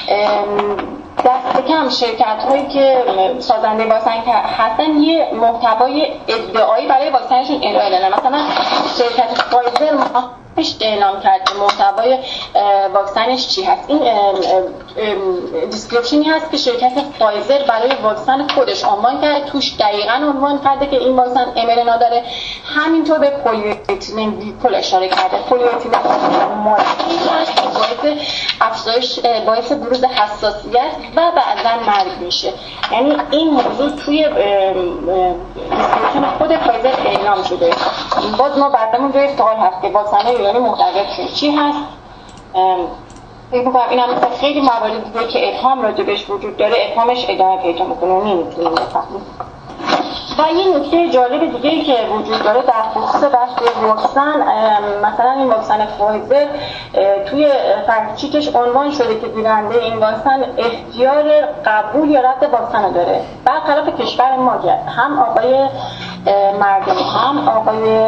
دست کم شرکت هایی که سازنده واکسن هستن یه محتوای ادعایی برای واکسنشون ارائه دادن. مثلا شرکت فایزر پیش اعلام کرد که محتوای واکسنش چی هست. این دیسکریپشنی هست که شرکت فایزر برای واکسن خودش عنوان کرده، توش دقیقاً عنوان کرده که این واکسن ام ار ان ای داره. همینطور به پلی‌اتیلن گلیکول اشاره کرده. پلی‌اتیلن ماده‌ای هست که باعث افزایش باعث بروز حساسیت و بعداً مرگ میشه. یعنی این موضوع توی دیسکریپشن خود فایزر اعلام شده. باز ما بعدمون روی سوال هست که واکسن یعنی محتویاتشون چی هست. فکر می‌کنم این هم خیلی مواردی دیگه که ابهام راجبش وجود داره ابهامش ادامه پیدا می‌کنه و نمی‌تونیم بفهمیم. و یه نکته جالب دیگه‌ای که وجود داره در خصوص بحث واکسن، مثلا این واکسن فایزر توی فرچیکش عنوان شده که گیرنده این واکسن اختیار قبول یا رد واکسن رو داره. برخلاف کشور ما که هم آقای مردم هم آقای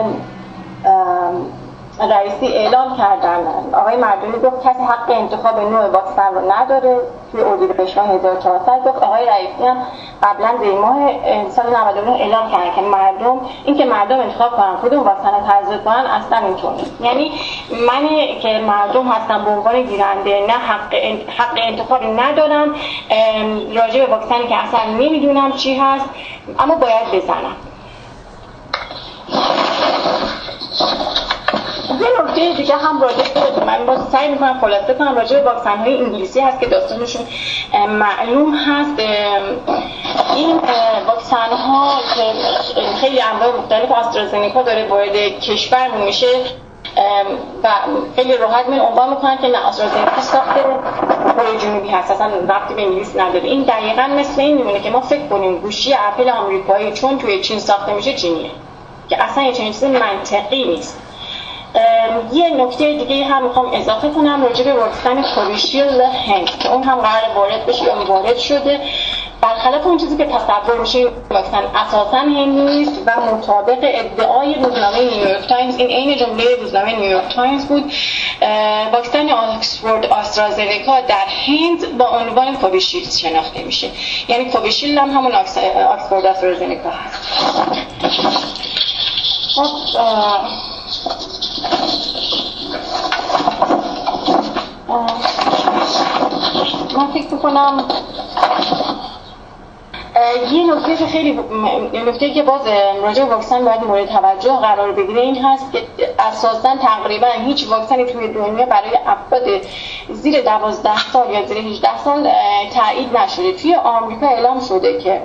رئیسی اعلام کردن، آقای مردمی گفت کسی حق انتخاب نوع واکسن رو نداره. توی اردیبهشت هزار و چهارصد گفت. آقای رئیسی هم قبلا در ماه سال نود و نه اعلام کردن که مردم این که مردم انتخاب کنن کدوم واکسن رو تزریق کنن اصلا اینطور نیست. یعنی من که مردم هستم به عنوان گیرنده نه حق حق انتخابی ندارم راجع به واکسنی که اصلا نمیدونم چی هست اما باید بزنم. یه نکته دیگه هم راجع به من باز سعی می‌کنم خلاصه کنم راجع به واکسن‌های انگلیسی هست که داستانشون معلوم هست. این واکسن‌ها که خیلی انواع مختلف آسترازنیکا داره وارد کشور میشه و خیلی راحت می عنوان میکنن که نه آسترازنیکا ساخت کره جنوبی هست، اصلا ربطی به انگلیس نداره. این دقیقاً مثل این میمونه که ما فکر کنیم گوشی اپل آمریکایی چون توی چین ساخته میشه چینیه که اصلا یه چنین چیز منطقی نیست. یه نکته دیگه هم میخوام اضافه کنم راجع به واکسن کوویشیلد هند که اون هم قرار وارد بشه یا وارد شده. برخلاف اون چیزی که تصور میشه واکسن اساساً هندی نیست و مطابق ادعای روزنامه نیویورک تایمز، این عین جمله روزنامه نیویورک تایمز بود، واکسن آکسفورد آسترازنیکا در هند با عنوان کوویشیلد شناخته میشه. یعنی کوویشیلد هم همون آکسفورد آسترازنیکا هست. خب من فکر میکنم یه نکته که خیلی نکته که باز راجع به واکسن باید مورد توجه قرار بگیره این هست که اساساً تقریبا هیچ واکسنی توی دنیا برای افراد زیر دوازده سال یا زیر هجده سال تایید نشده. توی آمریکا اعلام شده که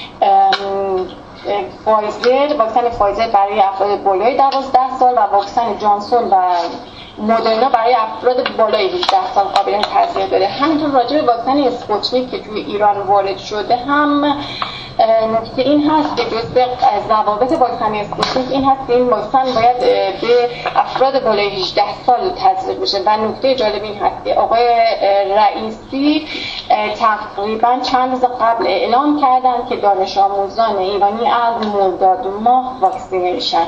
فایزر واکسن فایزر برای افراد بالای دوازده سال و واکسن جانسون و مدرنا برای افراد بالای هجده سال قابلیت تزریق داره. همینطور راجع به واکسن اسپوتنیک که توی ایران وارد شده هم نکته این هست که جزء ضوابط واکسن اسپوتنیک این هست که این واکسن باید به افراد بالای هجده سال تزریق بشه و نکته جالب این هست که آقای رئیسی تقریبا چند روز قبل اعلام کردن که دانش آموزان ایرانی از مرداد ماه واکسینه میشن.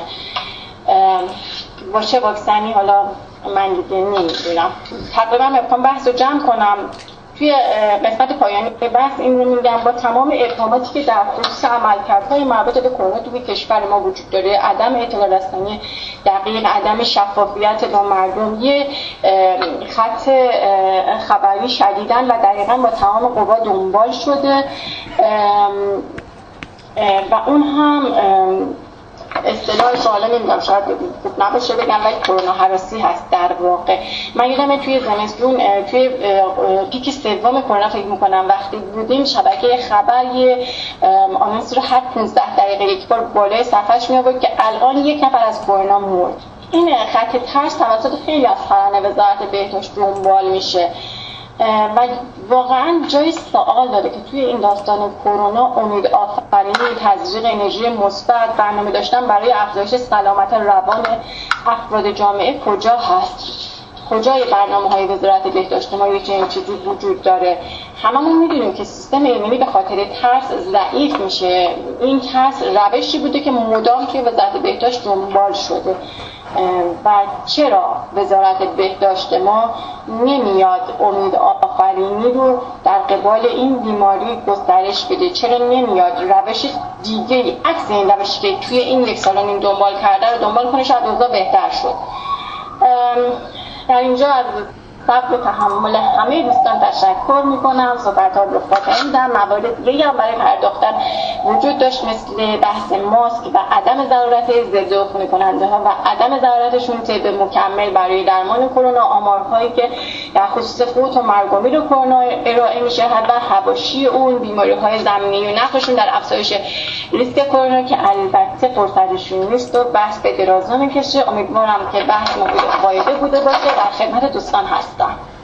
با چه واکسنی حالا من دیگه نمیدونم. تقریبا میخوام بحث رو جمع کنم. توی قسمت پایانی بحث این رو میگم با تمام ابهاماتی که در خصوص عملکردهای مربوط به کرونا توی کشور ما وجود داره، عدم اطلاع رسانی دقیق، عدم شفافیت با مردم، یه خط خبری شدیداً و دقیقاً با تمام قوا دنبال شده و اون هم اصطلاح سوالا نمیدونم شاید خوب نباشه بگم ولی کرونا هراسی هست در واقع. من یادمه توی زمستون توی پیک سوم کرونا فکر میکنم وقتی بودیم شبکه خبر یه آنونس رو هر پانزده دقیقه یک بار بالای صفحه‌اش میآورد که الان یک نفر از کرونا مرد. این خط ترس توسط خیلی از خبران وزارت بهداشت دنبال میشه و واقعا جای سوال داره که توی این داستان کرونا امید آفرینی، تزریق انرژی مثبت، برنامه داشتن برای افزایش سلامت روان افراد جامعه کجا هست؟ کجای برنامه‌های وزارت بهداشت ما یک چنین چیزی وجود داره؟ هممون میدونیم که سیستم ایمنی به خاطر ترس ضعیف میشه. این ترس روشی بوده که مدام توی وزارت بهداشت دنبال شده و چرا وزارت بهداشت ما نمیاد امید آفرینی رو در قبال این بیماری گسترش بده؟ چرا نمیاد روش دیگه عکس این روشی که توی این یک سال نیم دنبال کرده رو دنبال کنه؟ شاید اوضاع بهتر شد. در اینجا از صبر و تحمل همه دوستان تشکر میکنم. صحبت‌ها رو خاتمه میدم. موارد دیگه هم برای پرداختن وجود داشت مثل بحث ماسک و عدم ضرورت ضد عفونی کننده ها و عدم ضرورتشون طب مکمل برای درمان کرونا، آمارهایی که در خصوص فوت و مرگ و میر کرونا ارائه میشه و حواشی اون، بیماری‌های زمینی و نقششون در افزایش ریسک کرونا که البته فرصتشون نیست و بحث به درازا میکشه. امیدوارم که بحث مفید و فایده بوده باشه. در خدمت دوستان هستم.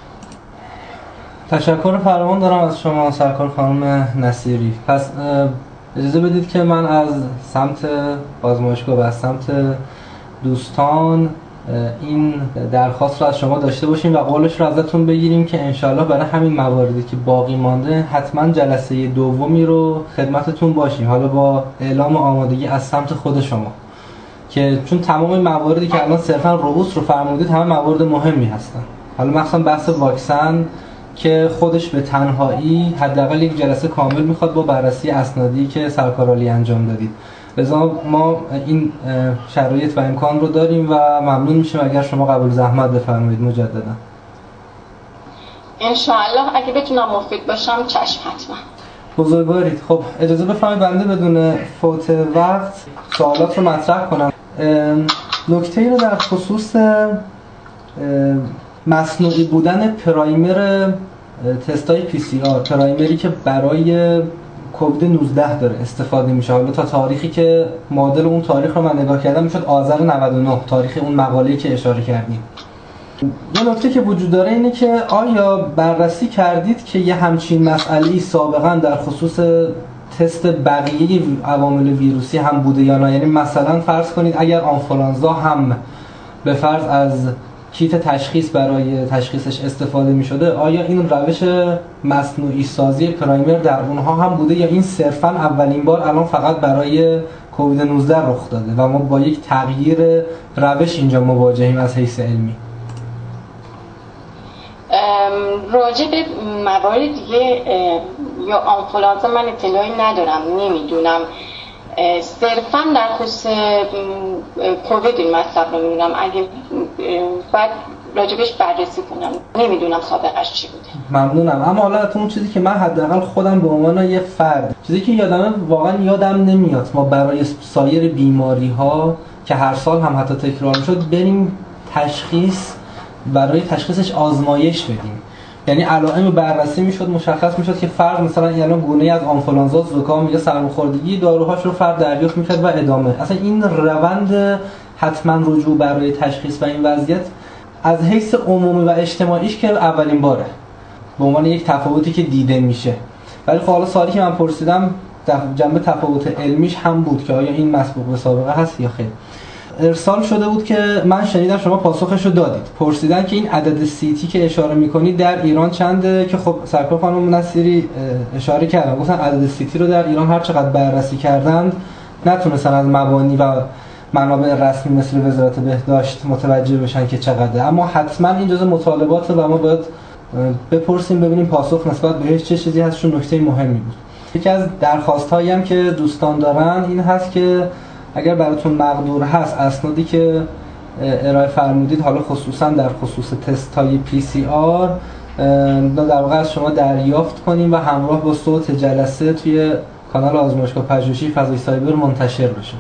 تشکر فراوان دارم از شما سرکار خانم نصیری. پس اجازه بدید که من از سمت آزمایشگاه و از سمت دوستان این درخواست رو از شما داشته باشیم و قولش رو ازتون بگیریم که انشالله برای همین مواردی که باقی مانده حتما جلسه دومی رو خدمتتون باشیم، حالا با اعلام آمادگی از سمت خود شما، که چون تمام مواردی که الان صرفا رؤوس رو فرمودید همه موارد مهمی هستن. حالا مثلا بحث واکسن که خودش به تنهایی حداقل یک جلسه کامل میخواد با بررسی اسنادی که سرکارعالی انجام دادید. لذا ما این شرایط و امکان رو داریم و ممنون میشیم اگر شما قبول زحمت بفرمایید مجددا. انشاءالله اگه بتونم مفید باشم چشم حتما. بزرگوارید. خب اجازه بفرمایید بنده بدون فوت وقت سوالات رو مطرح کنم. نکته ای رو در خصوص مصنوعی بودن پرایمر تستای پی سی آر، پرایمری که برای کووید نوزده داره استفاده میشه، حالا تا تاریخی که معادل اون تاریخ رو من نگاه کردم میشد آذر نود و نه، تاریخ اون مقاله‌ای که اشاره کردیم. یه نکته که وجود داره اینه که آیا بررسی کردید که یه همچین مسئله‌ای سابقا در خصوص تست بقیه عوامل ویروسی هم بوده یا نه؟ یعنی مثلا فرض کنید اگر آنفولانزا هم به فرض از کیت تشخیص برای تشخیصش استفاده می شده، آیا این روش مصنوعی سازی پرایمر در اونها هم بوده یا این صرفاً اولین بار الان فقط برای کووید نوزده رخ داده و ما با یک تغییر روش اینجا مواجهیم از حیث علمی؟ راجع به موارد دیگه یا آنفولانزا من اطلاعی ندارم، نمیدونم. صرفاً در خصوص کووید این مطلب رو میدونم. اگه باید راجبش بررسی کنم. نمیدونم سابقش چی بوده. ممنونم. اما حالا اون چیزی که من حداقل خودم به عنوان یه فرد، چیزی که یادمه واقعا یادم نمیاد ما برای سایر بیماری ها که هر سال هم حتی تکرار شد بریم تشخیص، برای تشخیصش آزمایش بدیم. یعنی علائم بررسی میشد، مشخص میشد که فرد مثلا الان گونه‌ای از آنفولانزا، زکام یا سرماخوردگی، داروهاش رو فرد دریافت میکرد و ادامه. اصلا این روند حتما رجوع برای تشخیص و این وضعیت از حیث عمومی و اجتماعیش که اولین باره به عنوان یک تفاوتی که دیده میشه. ولی خب حالا سوالی که من پرسیدم جنبه تفاوت علمیش هم بود که آیا این مسبوق به سابقه هست یا خیر. ارسال شده بود که من شنیدم شما پاسخش رو دادید. پرسیدن که این عدد سیتی که اشاره میکنید در ایران چنده، که خب سرکار خانم نصیری اشاره کردن، گفتن عدد سیتی رو در ایران هر چقدر بررسی کردند نتونستن از مبانی و منابع رسمی مثل وزارت بهداشت متوجه بشن که چقدره. اما حتما این جزء مطالبات و ما باید بپرسیم ببینیم پاسخ نسبت بهش چه چیزی هست، چون نکته مهمی بود. یکی از درخواست‌هایی هم که دوستان دارن این هست که اگر براتون مقدور هست اسنادی که ارائه فرمودید، حالا خصوصا در خصوص تست‌های پی سی آر، در واقع از شما دریافت کنیم و همراه با صوت جلسه توی کانال آزمایشگاه پژوهشی فضای سایبر منتشر بشه.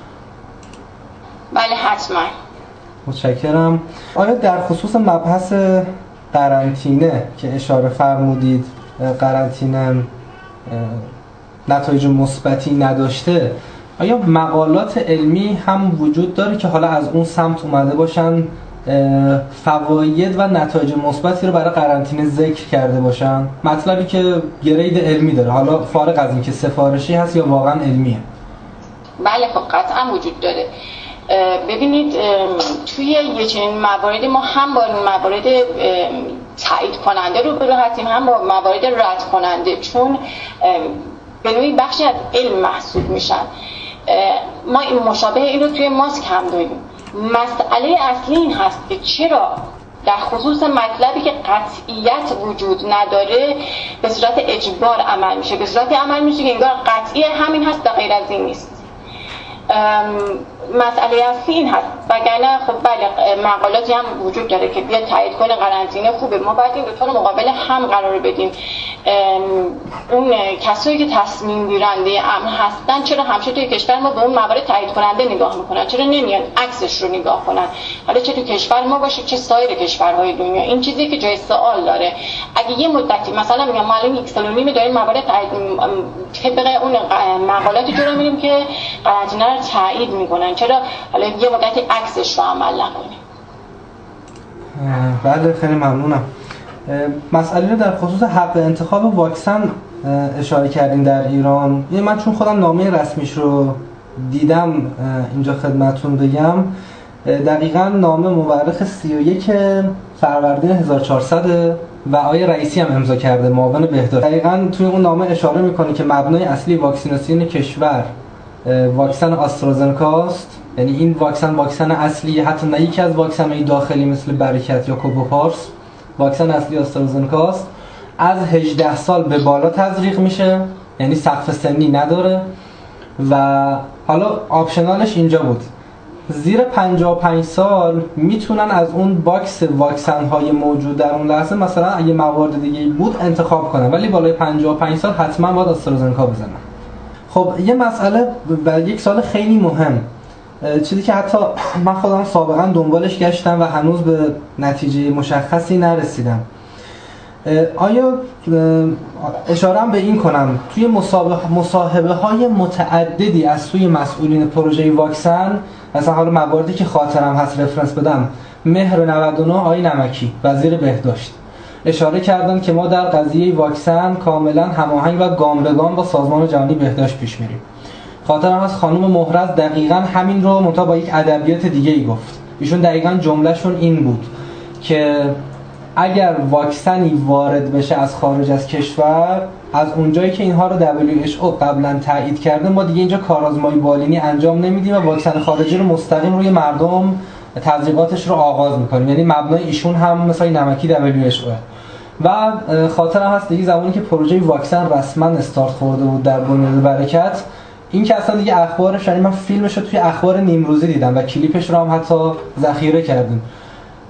بله حتما. متشکرم. آیا در خصوص مبحث قرنطینه که اشاره فرمودید، قرنطینه نتایج مثبتی نداشته، آیا مقالات علمی هم وجود داره که حالا از اون سمت اومده باشن فواید و نتایج مثبتی رو برای قرنطینه ذکر کرده باشن؟ مطلبی که گرید علمی داره، حالا فارغ از این که سفارشی هست یا واقعا علمیه. بله خب قطعا وجود داره. ببینید توی یه چنین مواردی ما هم با موارد تایید کننده رو برو هستیم، هم با موارد رد کننده، چون به نوعی بخشی از علم محسوب میشن. ما این مشابه این رو توی ماسک هم داریم. مسئله اصلی این هست که چرا در خصوص مطلبی که قطعیت وجود نداره به صورت اجبار عمل میشه، به صورت عمل میشه که انگار قطعی همین هست و غیر از این نیست. مسئله اصلی این هست. وگرنه خب بله مقالاتی هم وجود داره که بیاد تایید کنه قرنطینه خوبه، ما باید این دو تا رو مقابل هم قرار بدیم. اون کسایی که تصمیم گیرنده امر هستن چرا همیشه توی کشور ما به اون موارد تایید کننده نگاه میکنن؟ چرا نمیان عکسش رو نگاه کنن؟ حالا چه تو کشور ما باشه چه سایر کشورهای دنیا، این چیزی که جای سوال داره. اگه یه مدتی مثلا میگم ما الان یک سال و نیم داریم موارد تایید طبق اون مقالاتی جلو میریم که قرنطینه رو تایید میکنن، چرا حالا یه مدتی عکسش رو عمل نکنیم؟ بله خیلی ممنونم. مسئله رو در خصوص حق انتخاب واکسن اشاره کردین در ایران. یه من چون خودم نامه رسمیش رو دیدم اینجا خدمتون بگم، دقیقاً نامه مورخ سی و یک فروردین هزار و چهارصد و آقای رئیسی هم امضا کرده، معاون بهداشت. دقیقاً توی اون نامه اشاره میکنه که مبنای اصلی واکسیناسیون کشور واکسن آسترازنکا است. یعنی این واکسن واکسن اصلی، حتی نه یکی از واکسن‌های داخلی مثل برکت یا کوبوپارس، واکسن اصلی آسترازنکا است. از هجده سال به بالا تزریق میشه، یعنی سقف سنی نداره و حالا آپشنالش اینجا بود زیر پنجاه و پنج سال میتونن از اون باکس واکسن های موجود در اون لحظه مثلا اگه موارد دیگه بود انتخاب کنن، ولی بالای پنجاه و پنج سال حتما باید آسترازنکا بزنن. خب یه مسئله و یک سال خیلی مهم، چیزی که حتی من خودم سابقا دنبالش گشتم و هنوز به نتیجه مشخصی نرسیدم. آیا اشاره هم به این کنم توی مصاحبه های متعددی از سوی مسئولین پروژه واکسن، مثلا حالا مواردی که خاطرم هست رفرنس بدم، مهر نود و نه آقای نمکی وزیر بهداشت اشاره کردن که ما در قضیه واکسن کاملا هماهنگ و گام به گام با سازمان جهانی بهداشت پیش میریم. خاطرم هست خانم مهرز دقیقاً همین رو منتها با یک ادبیات دیگه ای گفت. ایشون دقیقاً جملهشون این بود که اگر واکسنی وارد بشه از خارج از کشور، از اونجایی که اینها رو دبلیو اچ او قبلا تایید کرده، ما دیگه اینجا کارآزمایی بالینی انجام نمیدیم و واکسن خارجی رو مستقیم روی مردم تزریقاتش رو آغاز میکنیم. یعنی مبنای ایشون هم مثلا نمکی دبلیو اچ او و خاطرم هست دیگه زمانی که پروژه واکسن رسما استارت خورده بود در بنیاد برکت، این که اصلا دیگه اخبارش، یعنی من فیلمش رو توی اخبار نیمروزی دیدم و کلیپش رو هم حتی ذخیره کردیم.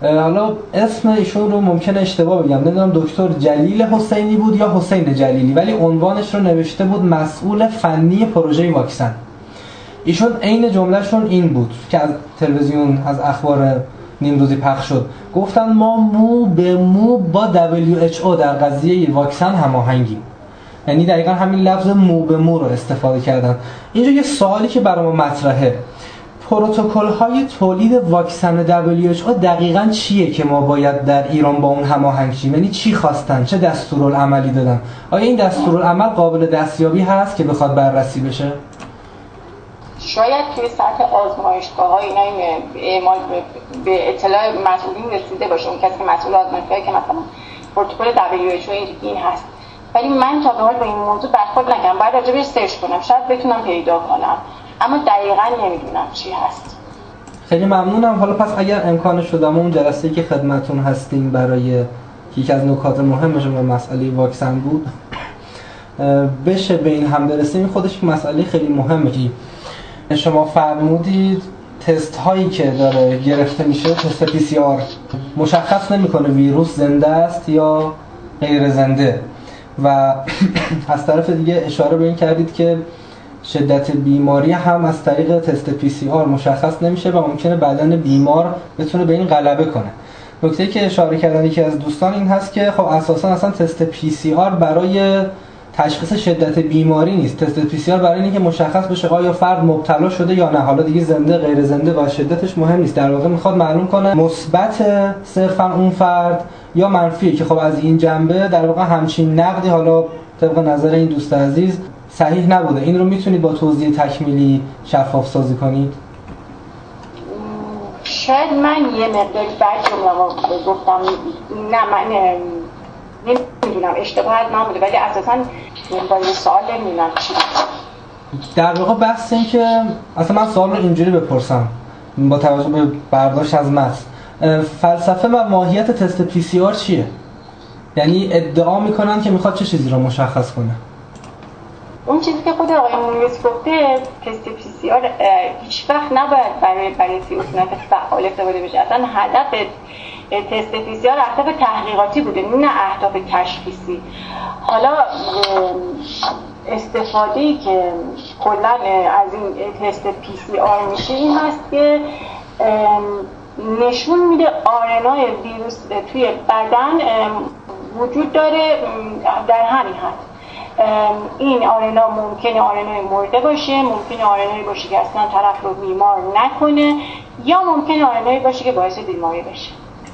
حالا اسم ایشون رو ممکنه اشتباه بگم، نمیدونم دکتر جلیل حسینی بود یا حسین جلیلی، ولی عنوانش رو نوشته بود مسئول فنی پروژه واکسن. ایشون عین جملهشون این بود که از تلویزیون از اخبار نیمروزی پخش شد، گفتن ما مو به مو با دبلیو اچ او در قضیه واکسن هماهنگیم. یعنی دقیقا همین لفظ مو به مو رو استفاده کردن. اینجا یه سوالی که برای ما مطرحه، پروتکل‌های تولید واکسن دبلیو اچ او دقیقاً چیه که ما باید در ایران با اون هماهنگ شیم؟ یعنی چی خواستن؟ چه دستورالعملی دادن؟ آیا این دستورالعمل قابل دستیابی هست که بخواد بررسی بشه؟ شاید توی سطح آزمایشگاه‌ها اینا این اعمال به اطلاع مسئولین رسیده باشه، اون کسی که مسئول آزمایشگاهی که مثلا پروتکل دبلیو اچ او این هست، ولی من تا به حال با این موضوع برخورد نکردم. باید راجع بهش سرچ کنم، شاید بتونم پیدا کنم، اما دقیقاً نمیدونم چی هست. خیلی ممنونم. حالا پس اگر امکانش شد اما اون جلسه‌ای که خدمتتون هستیم برای یکی از نکات مهمش به مسئله واکسن بود بشه به این هم برسیم، این خودش یک مسئله خیلی مهمه. شما فرمودید تست هایی که داره گرفته میشه، تست پی سی آر مشخص نمیکنه ویروس زنده است یا غیر زنده، و از طرف دیگه اشاره به این کردید که شدت بیماری هم از طریق تست پی سی آر مشخص نمیشه و ممکنه بدن بیمار بتونه به این غلبه کنه. نکته‌ای که اشاره کردن یکی از دوستان این هست که خب اساسا اصلا تست پی سی آر برای تشخیص شدت بیماری نیست. تست پی سی آر برای اینه که مشخص بشه آیا فرد مبتلا شده یا نه. حالا دیگه زنده غیر زنده و شدتش مهم نیست، در واقع میخواد معلوم کنه مثبت صرفا اون فرد یا منفیه، که خب از این جنبه در واقع همچین نقدی حالا طبق نظر این دوست عزیز صحیح نبوده. این رو میتونید با توضیح تکمیلی شفاف سازی کنید؟ شاید من یه مقداری بعد جمله گفتم، نه من نمیدونم اشتباه از من بوده، ولی اساساً با این سوال نمیدونم چی. در واقع بحث این که اصلا من سوال رو اینجوری بپرسم با توجه به برداشت از متن، فلسفه و ماهیت تست پی سی آر چیه؟ یعنی ادعا میکنن که میخواد چه چیزی رو مشخص کنه؟ اون چیزی که خود آقای مونیوس گفته، تست پی سی آر هیچ وقت نباید برای بررسی عفونت فعال استفاده بشه. اصلا هدف تست پی سی آر اهداف تحقیقاتی بوده، نه اهداف تشخیصی. حالا استفاده‌ای که کلاً از این تست پی سی آر میشه این هست که نشون میده آرنای ویروس توی بدن وجود داره در همین حد. این آرنا ممکنه آرنای مرده باشه، ممکنه آرنایی باشه که اصلا طرف رو بیمار نکنه، یا ممکنه آرنایی باشه که باعث بیماری بشه.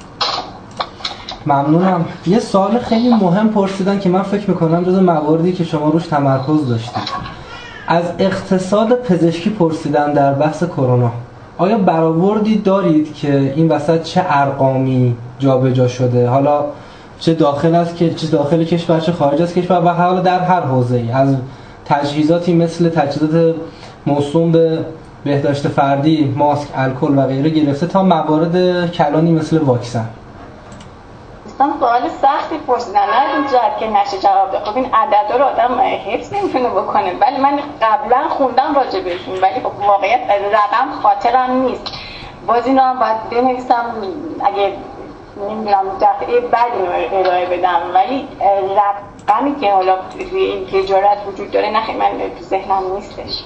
ممنونم. یه سوال خیلی مهم پرسیدن که من فکر میکنم جز مواردی که شما روش تمرکز داشتید. از اقتصاد پزشکی پرسیدن در بحث کرونا. آیا برآوردی دارید که این وسط چه ارقامی جابجا شده؟ حالا چه داخل است که چه داخل کشور، چه خارج از کشور، و حالا در هر حوزه‌ای، از تجهیزاتی مثل تجهیزات موسوم به بهداشت فردی، ماسک، الکل و غیره گرفته تا موارد کلانی مثل واکسن. دوستان سوال سختی پرسیدن، نه این جهت که نشه جواب بده. خب این عددا رو آدم حفظ نمیتونه بکنه، ولی من قبلا خوندم راجع بهشون، ولی خب واقعیت رقم خاطرم نیست. باز اینا هم باید بنویسم، اگه نمیدونم دفعه بعد ارائه بدم، ولی رقمی که حالا توی این تجارت وجود داره نه، من تو ذهنم نیستش.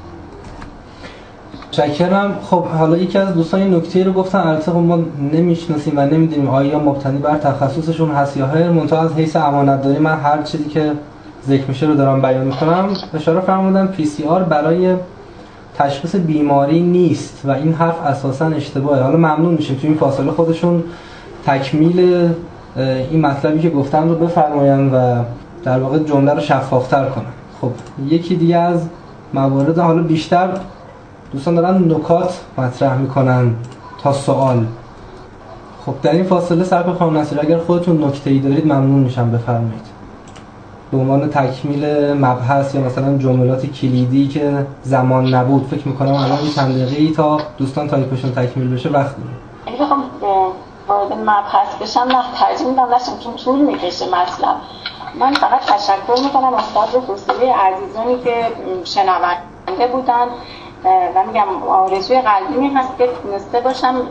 شکرم. خب حالا یکی از دوستان این نکته رو گفتن، البته ما نمیشناسیم و نمیدونیم آیا مبتنی بر تخصصشون هست یا غیر، منتها از حیث امانتداری من هر چیزی که ذکر میشه رو دارم بیان میکنم. اشاره فرمودن پی سی آر برای تشخیص بیماری نیست و این حرف اساسا اشتباهه. حالا ممنون میشیم تو این فاصله خودشون تکمیل این مطلبی که گفتم رو بفرمایند و در واقع جمله رو شفافتر کنن. خب یکی دیگه از موارد، حالا بیشتر دوستان دارن نکات مطرح میکنن تا سوال. خب در این فاصله سرکار خانم نصیری اگر خودتون نکته‌ای دارید ممنون میشم بفرمایید، به عنوان تکمیل مبحث یا مثلا جملاتی کلیدی که زمان نبود. فکر میکنم الان این چند دقیقه‌ای تا دوستان تایپشون تکمیل بشه وقت داریم. اگه بخوام وارد مبحث بشم، نه ترجیح میدم نشم چون طول میکشه مطلب. من فقط تشکر میکنم از قدر حوصله عزیزانی که شنونده بودن و میگم آرزوی قلبی هست که تونسته باشم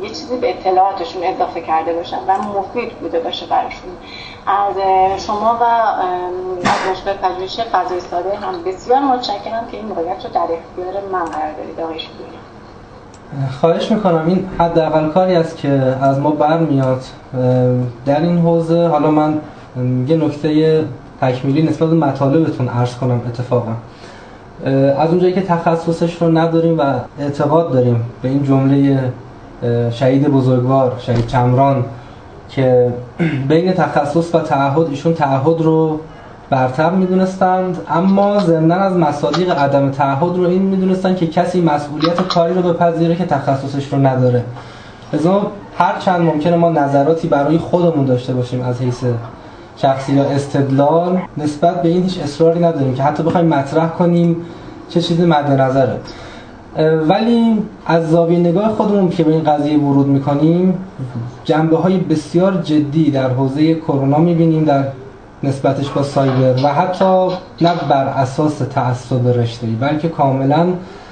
یه چیزی به اطلاعاتشون اضافه کرده باشن و مفید بوده باشه براشون. از شما و از مشکل پژوهش غذای ساده هم بسیار متشکرم که این موقعیت رو در اختیار من قرار دادید آقای شجاعی. خواهش میکنم. این حداقل کاری است که از ما برمیاد در این حوزه. حالا من یه نکته تکمیلی نسبت به مطالبتون عرض کنم. اتفاقا از اونجایی که تخصصش رو نداریم و اعتقاد داریم به این جمله شهید بزرگوار شهید چمران که بین تخصص و تعهد ایشون تعهد رو برتر میدونستند، اما ضمناً از مصادیق عدم تعهد رو این میدونستن که کسی مسئولیت کاری رو بپذیره که تخصصش رو نداره. لذا هر چند ممکنه ما نظراتی برای خودمون داشته باشیم از حیث شخصی یا استدلال، نسبت به این هیچ اصراری نداریم که حتی بخوایم مطرح کنیم چه چیزی مد نظره. ولی از زاویه نگاه خودمون که به این قضیه ورود میکنیم، جنبه‌های بسیار جدی در حوزه کرونا میبینیم در نسبتش با سایبر و حتی نه بر اساس تعصب رشته‌ای، بلکه کاملا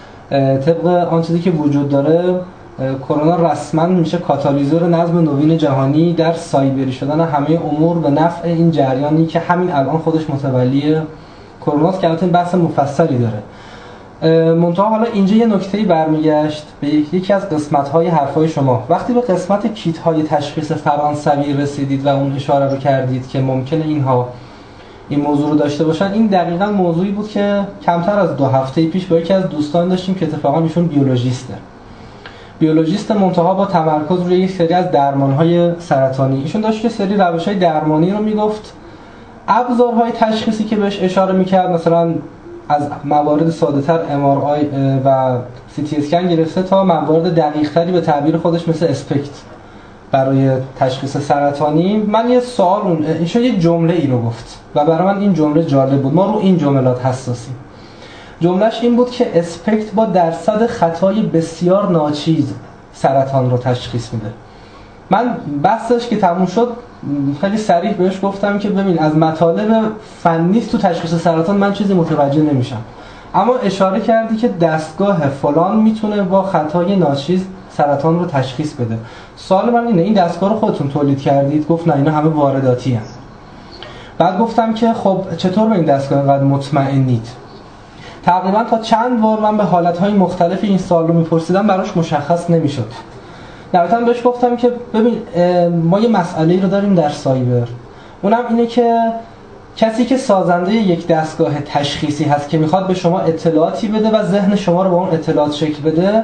طبق آن چیزی که وجود داره کرونا رسما میشه کاتالیزور نظم نوین جهانی در سایبری شدن همه امور به نفع این جریانی که همین الان خودش متولی کرونا است، که البته بحث مفصلی داره. منتها حالا اینجا یه نکته‌ای برمیگشت به یکی از قسمت‌های حرفای شما. وقتی به قسمت کیت‌های تشخیص فرانسوی رسیدید و اون اشاره رو کردید که ممکنه اینها این موضوع رو داشته باشن، این دقیقاً موضوعی بود که کمتر از دو هفته پیش با یکی از دوستان داشتیم که اتفاقاً ایشون بیولوژیسته. بیولوژیست منتها با تمرکز روی یک سری از درمان‌های سرطانی. ایشون داشت که سری روش‌های درمانی رو میگفت. ابزارهای تشخیصی که بهش اشاره می‌کرد مثلا از موارد ساده‌تر ام آر آی و سی تی اسکن گرفته تا موارد دقیق‌تری به تعبیر خودش مثل اسپکت برای تشخیص سرطانی. من یه سوال اون ایشون یه جمله ای رو گفت و برای من این جمله جالب بود. ما رو این جملات حساسیم. جملهش این بود که اسپکت با درصد خطای بسیار ناچیز سرطان رو تشخیص میده. من بحثش که تموم شد خیلی صریح بهش گفتم که ببین از مطالب فنی تو تشخیص سرطان من چیزی متوجه نمیشم، اما اشاره کردی که دستگاه فلان میتونه با خطای ناچیز سرطان رو تشخیص بده. سوال من اینه این دستگاه رو خودتون تولید کردید؟ گفت نه اینا همه وارداتی هست. بعد گفتم که خب چطور به این دستگاه اینقدر مطمئنید؟ تقریبا تا چند بار من به حالتهای مختلف این سوال رو میپرسیدم براش مشخص نمیشد. نهایتاً بهش گفتم که ببین ما یه مسئله‌ای رو داریم در سایبر، اونم اینه که کسی که سازنده یک دستگاه تشخیصی هست که میخواد به شما اطلاعاتی بده و ذهن شما رو با اون اطلاعات شکل بده،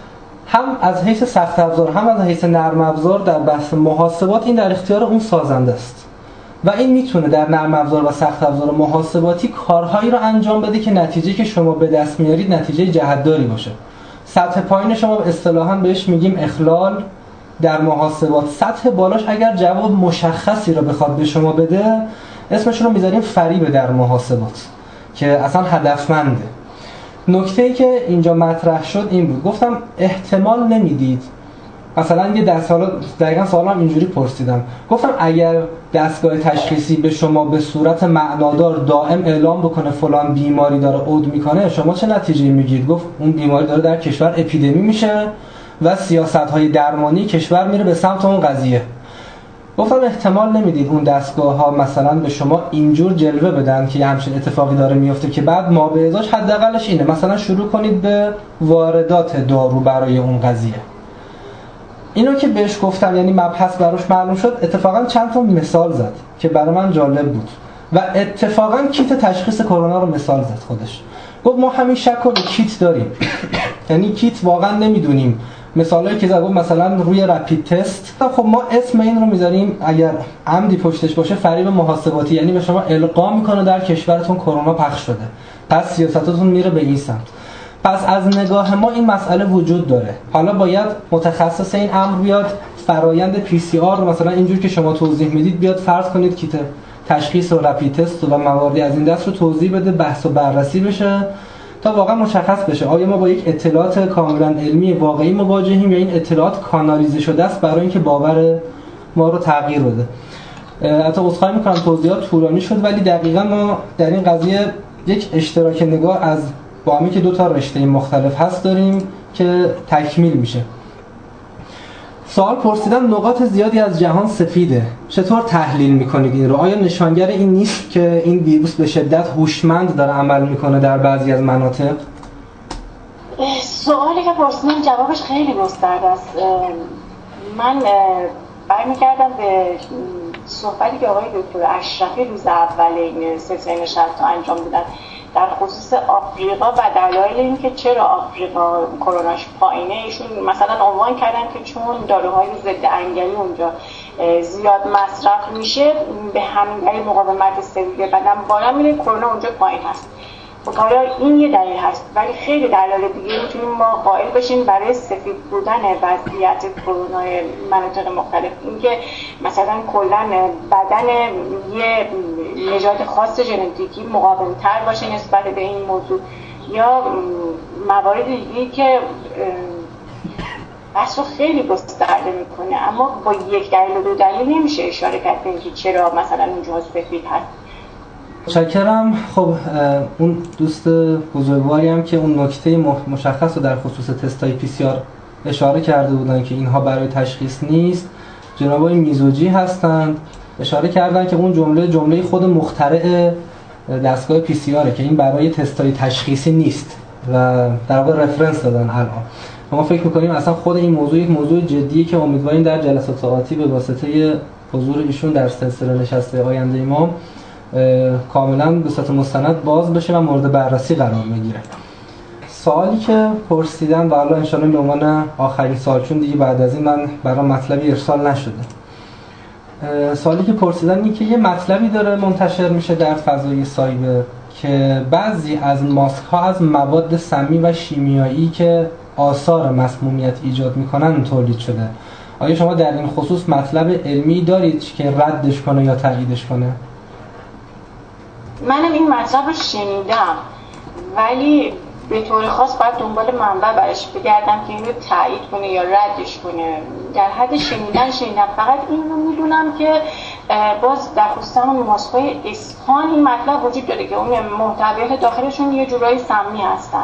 هم از حیث سخت افزار هم از حیث نرم افزار در بحث محاسبات این در اختیار اون سازنده است و این میتونه در نرم افزار و سخت افزار محاسباتی کارهایی رو انجام بده که نتیجه که شما به دست میارید نتیجه جهت‌داری باشه. سطح پایین شما اصطلاحاً بهش میگیم اخلال در محاسبات، سطح بالاش اگر جواب مشخصی رو بخواد به شما بده اسمش رو میذاریم فریب در محاسبات که اصلا هدفمنده. نکته‌ای که اینجا مطرح شد این بود، گفتم احتمال نمیدید مثلا یه دستگاه، دقیقاً سوالم اینجوری پرسیدم، گفتم اگر دستگاه تشخیصی به شما به صورت معنادار دائم اعلام بکنه فلان بیماری داره عود میکنه شما چه نتیجه‌ای میگیرید؟ گفت اون بیماری داره در کشور اپیدمی میشه و سیاست‌های درمانی کشور میره به سمت اون قضیه. گفتم احتمال نمیدید اون دستگاه‌ها مثلا به شما اینجور جلوه بدن که همچین اتفاقی داره میفته که بعد ما به ازاش حداقلش اینه مثلا شروع کنید به واردات دارو برای اون قضیه. اینو که بهش گفتم یعنی مبحث براش معلوم شد، اتفاقا چند تا مثال زد که برای من جالب بود و اتفاقا کیت تشخیص کرونا رو مثال زد خودش. گفت ما همین شک رو به کیت داریم، یعنی کیت واقعا نمیدونیم. مثالایی که زد مثلا روی رپید تست، خب ما اسم این رو میذاریم اگر عمدی پشتش باشه فریب محاسباتی، یعنی به شما القا میکنه در کشورتون کرونا پخش شده پس سیاستتون میره به این سمت. پس از نگاه ما این مسئله وجود داره. حالا باید متخصص این امر بیاد فرایند پی سی آر رو مثلا اینجور که شما توضیح میدید بیاد فرض کنید کیت تشخیص و رپید تست و مواردی از این دست رو توضیح بده، بحث و بررسی بشه تا واقعا مشخص بشه آیا ما با یک اطلاعات کاملا علمی واقعی مواجهیم یا این اطلاعات کانالیزه شده است برای اینکه باور ما رو تغییر بده. البته عذرخواهی میکنم توضیحات طولانی شد، ولی دقیقاً ما در این قضیه یک اشتراک نگاه از با همی که دو تا رشته مختلف هست داریم که تکمیل میشه. سوال پرسیدن نقاط زیادی از جهان سفیده. چطور تحلیل میکنید این رو؟ آیا نشانگر این نیست که این ویروس به شدت هوشمند داره عمل میکنه در بعضی از مناطق؟ سوالی که پرسیدن جوابش خیلی گسترده است. من برمیگردم به صحبتی که آقای دکتر اشرفی روز اول این سلسله نشست رو انجام دادن در خصوص آفریقا و دلایل اینکه چرا آفریقا کروناش پایینه. ایشون مثلا عنوان کردن که چون داروهای ضد انگلی اونجا زیاد مصرف میشه به همین دلیل مقاومت سلولی بدن بالا میره، کرونا اونجا پایین هست. خب حالا این یه دلیل هست، ولی خیلی دلایل دیگه میتونیم ما قائل بشیم برای سفید بودن وضعیت کرونا مناطق مختلف. اینکه مثلا کلا بدن یه نژاد خاص ژنتیکی مقاوم‌تر باشه نسبت به این موضوع، یا موارد دیگه‌ای که بحث رو خیلی گسترده میکنه، اما با یک دلیل و دو دلیل نمیشه اشاره کرد به اینکه چرا مثلا اونجا سفید هست. متشکرم. خب اون دوست بزرگواری هم که اون نکته مشخص رو در خصوص تستای پی سی آر اشاره کرده بودن که اینها برای تشخیص نیست، جناب آقای میزوجی هستند، اشاره کردن که اون جمله جمله خود مخترع دستگاه پی سی آر که این برای تستای تشخیصی نیست و در واقع رفرنس دادن. الان ما فکر می‌کنیم اصلا خود این موضوع یک موضوع جدیه که امیدواریم در جلسات آتی به واسطه حضور ایشون در سلسله نشست آینده ما کاملا به صورت مستند باز بشه و مورد بررسی قرار بگیره. سوالی که پرسیدن و حالا ان شاءالله به عنوان آخرین سوال، چون دیگه بعد از این من برام مطلبی ارسال نشده، سوالی که پرسیدن این که یه مطلبی داره منتشر میشه در فضای سایبر که بعضی از ماسک ها از مواد سمی و شیمیایی که آثار مسمومیت ایجاد میکنن تولید شده. آیا شما در این خصوص مطلب علمی دارید که ردش کنه یا تاییدش کنه؟ منم این مطلب رو شنیدم، ولی به طور خاص باید دنبال منبع برش بگردم که این رو تایید کنه یا ردش کنه. در حد شنیدن شنیدم، فقط این رو میدونم که باز در خصوص همون ماسک‌های اسپان این مطلب وجود داره که اون محتویات داخلشون یه جورایی سمی هستن.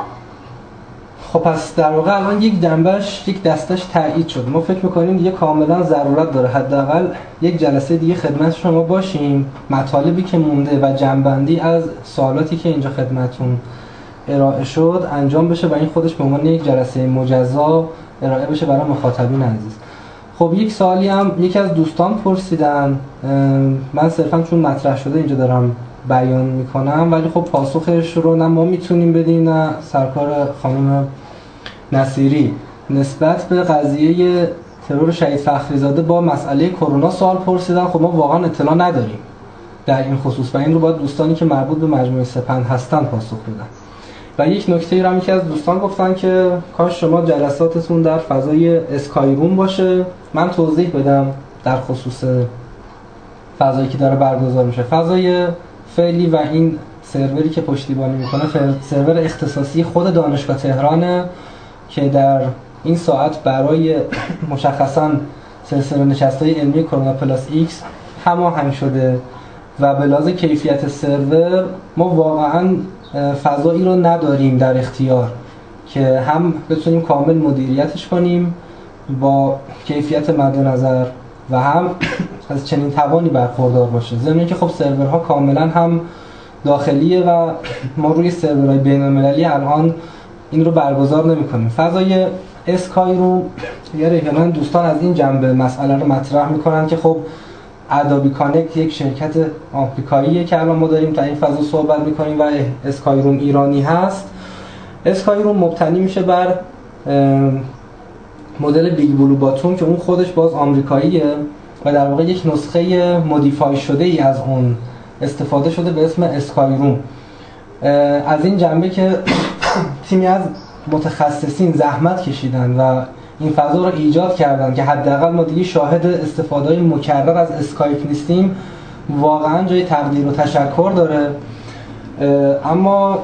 خب پس در واقع الان یک جنبش یک دستش تایید شد. ما فکر می‌کنیم دیگه کاملا ضرورت داره حداقل یک جلسه دیگه خدمت شما باشیم، مطالبی که مونده و جنبندی از سوالاتی که اینجا خدمتتون ارائه شد انجام بشه و این خودش به عنوان یک جلسه مجزا ارائه بشه برای مخاطبین عزیز. خب یک سوالی هم یکی از دوستان پرسیدن، من صرفا چون مطرح شده اینجا دارم بیان میکنم، ولی خب پاسخش رو نه ما میتونیم بدیم نه سرکار خانم نصیری. نسبت به قضیه ترور شهید فخریزاده با مسئله کرونا سوال پرسیدن. خب ما واقعا اطلاع نداریم در این خصوص و این رو باید دوستانی که مربوط به مجموعه سپند هستن پاسخ بدن. و یک نکته ای رو هم یکی از دوستان گفتن که کاش شما جلساتتون در فضای اسکای روم باشه. من توضیح بدم در خصوص فضایی که داره برگزار میشه. فضای فعلی و این سروری که پشتیبانی میکنه سرور اختصاصی خود دانشگاه تهرانه که در این ساعت برای مشخصاً سلسله نشست‌های علمی کرونا پلاس ایکس هماهنگ شده و به لحاظ کیفیت سرور ما واقعاً فضایی رو نداریم در اختیار که هم بتونیم کامل مدیریتش کنیم با کیفیت مد نظر و هم از چنین توانی برخوردار باشه. ضمن که خب سرورها کاملا هم داخلیه و ما روی سرورهای بین‌المللی الان این رو برگزار نمی‌کنیم. فضای اسکای رو یا ریحانه دوستان از این جنبه مسئله رو مطرح می‌کنن که خب ادابی کانکت یک شرکت آمریکاییه که الان ما داریم تا این فضا صحبت می‌کنیم و اسکای روم ایرانی هست. اسکای روم مبتنی میشه بر مدل بیگ بلو باتون که اون خودش باز آمریکاییه و در واقع یک نسخه مودیفای شده ای از اون استفاده شده به اسم اسکای روم. از این جنبه که تیمی از متخصصین زحمت کشیدن و این فضا رو ایجاد کردن که حداقل ما دیگه شاهد استفاده‌های مکرر از اسکایپ نیستیم، واقعا جای تقدیر و تشکر داره. اما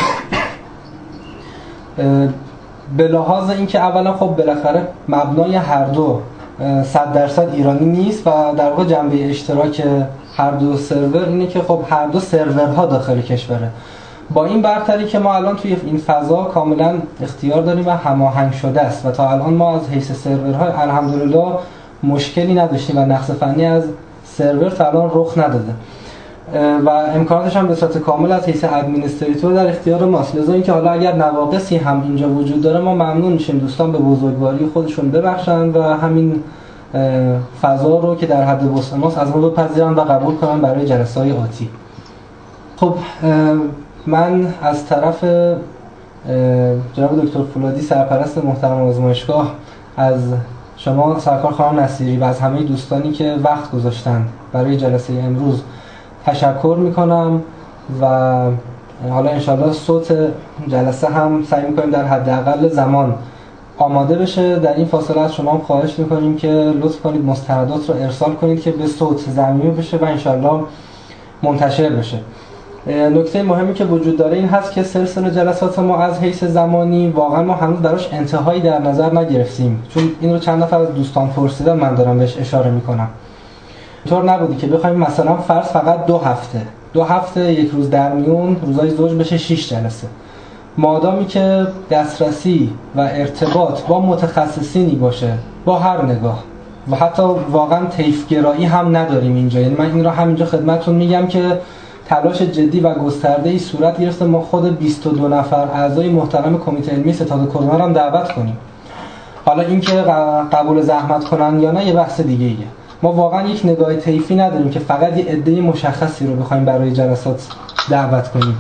به لحاظ اینکه اولا خب بالاخره مبنای هر دو صد درصد ایرانی نیست و در واقع جنبه اشتراک هر دو سرور اینه که خب هر دو سرورها داخل کشوره با این برتری که ما الان توی این فضا کاملا اختیار داریم و هماهنگ شده است و تا الان ما از حیث سرورها الحمدلله مشکلی نداشتیم و نقص فنی از سرور تا الان رخ نداده و امکاناتش هم به صورت کامل از حیث ادمینستریتور در اختیار ماست. لذا اینکه حالا اگر نواقصی هم اینجا وجود داره ما ممنون میشیم دوستان به بزرگواری خودشون ببخشن و همین فضا رو که در حد وسع ماست از ما بپذیرن و قبول کنن برای جلسه‌های آتی. خب من از طرف جناب دکتر فولادی سرپرست محترم آزمایشگاه از شما سرکار خانم نصیری و از همه دوستانی که وقت گذاشتن برای جلسه امروز تشکر میکنم و حالا انشالله صوت جلسه هم سعی میکنیم در حداقل زمان آماده بشه. در این فاصله از شما هم خواهش میکنیم که لطف کنید مستندات رو ارسال کنید که به صوت ضمیمه بشه و انشالله منتشر بشه. نکته مهمی که وجود داره این هست که سلسله جلسات ما از حیث زمانی واقعا ما هنوز براش انتهایی در نظر نگرفتیم، چون این رو چند نفر از دوستان پرسیدن، من دارم بهش اشاره میکنم. اینطور نبودی که بخوایم مثلا فرض فقط دو هفته دو هفته یک روز در میون روزای زوج بشه شش جلسه. مادامی که دسترسی و ارتباط با متخصصینی باشه با هر نگاه و حتی واقعا طیف‌گرایی هم نداریم اینجا، یعنی من این رو همینجا خدمتتون میگم که تلاش جدی و گسترده‌ای صورت گرفته ما خود بیست و دو نفر اعضای محترم کمیته علمی ستاد کرونا رو هم دعوت کنیم. حالا اینکه قبول زحمت کنن یا نه یه بحث دیگه ایه. ما واقعا یک نگاه طیفی نداریم که فقط یه عده مشخصی رو بخوایم برای جلسات دعوت کنیم.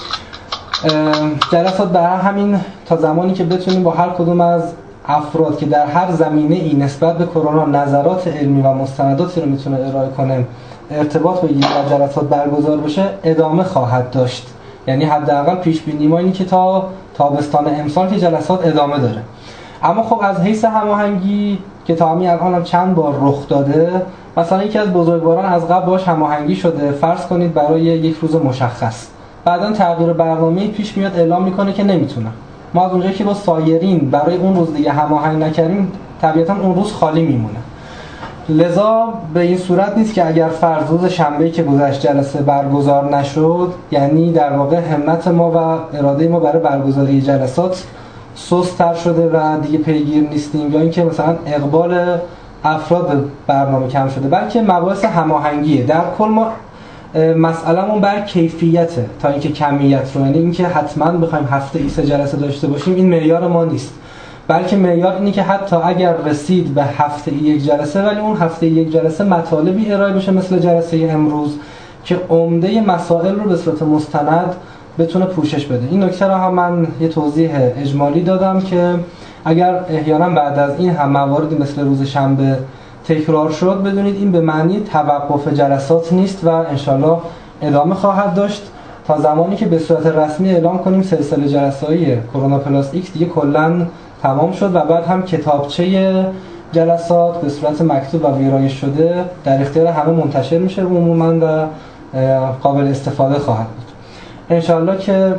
جلسات برای همین تا زمانی که بتونیم با هر کدوم از افراد که در هر زمینه‌ای نسبت به کرونا نظرات علمی و مستنداتی رو میتونه ارائه کنه ارتباط بگیریم و جلسات برگزار بشه ادامه خواهد داشت. یعنی حداقل پیش بینی ما اینه که تا تابستان امسال که جلسات ادامه داره. اما خب از حیث هماهنگی که تا همین الان هم چند بار رخ داده، مثلا یکی از بزرگواران از قبل باش هماهنگی شده، فرض کنید برای یک روز مشخص، بعداً تغییر برنامه‌ای پیش میاد اعلام میکنه که نمیتونه. ما از اونجایی که با سایرین برای اون روز دیگه هماهنگ نکردیم طبیعتاً اون روز خالی میمونه. لذا به این صورت نیست که اگر فرض روز شنبه‌ای که گذشت جلسه برگزار نشد، یعنی در واقع همت ما و اراده ما برای برگزاری جلسات سست‌تر شده و دیگه پیگیر نیستیم، یا اینکه مثلا اقبال افراد به برنامه کم شده، بلکه مباحث هماهنگیه. در کل ما مسئله‌مون بر کیفیته تا اینکه کمیت رو، یعنی اینکه حتما بخوایم هفته ای سه جلسه داشته باشیم این معیار ما نیست، بلکه معیار اینه که حتی اگر رسید به هفته ای یک جلسه ولی اون هفته ای یک جلسه مطالبی ارائه بشه مثل جلسه امروز که عمده مسائل رو به صورت مستند بتونه پوشش بده. این نکته رو هم من یه توضیح اجمالی دادم که اگر احیانا بعد از این هم مواردی مثل روز شنبه تکرار شد بدونید این به معنی توقف جلسات نیست و انشالله ادامه خواهد داشت تا زمانی که به صورت رسمی اعلام کنیم سلسله جلسه‌های کرونا پلاس ایکس دیگه کلاً تمام شد و بعد هم کتابچه جلسات به صورت مکتوب و ویرایش شده در اختیار همه منتشر میشه عموماً و قابل استفاده خواهد بود. انشالله که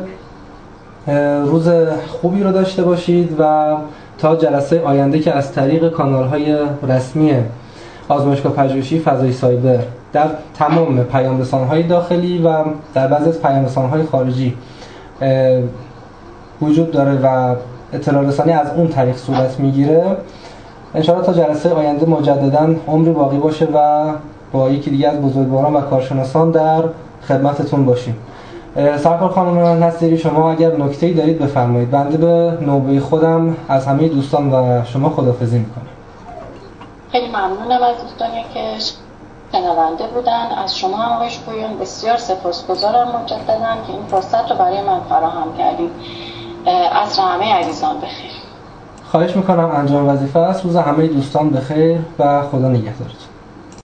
روز خوبی رو داشته باشید و تا جلسه آینده که از طریق کانال‌های رسمی آزمایشگاه پژوهشی فضای سایبر در تمام پیام‌رسان‌های داخلی و در بعضی از پیام‌رسان‌های خارجی وجود داره و اطلاع رسانی از اون طریق صورت میگیره، انشاءالله تا جلسه آینده مجدداً عمری باقی باشه و با یکی دیگه از بزرگواران و کارشناسان در خدمتتون باشیم. سرکار خانم نصیری شما اگر نکته‌ای دارید بفرمایید. بنده به نوبه خودم از همه دوستان و شما خداحافظی میکنم. خیلی ممنونم از دوستانی که شنونده بودن. از شما هم آقای شکویان بسیار سپاسگزارم مجدداً که این فرصت رو برای من فراهم کردید. از همه عزیزان بخیر. خواهش میکنم، انجام وظیفه است. روز همه دوستان بخیر و خدا نگهدارتون.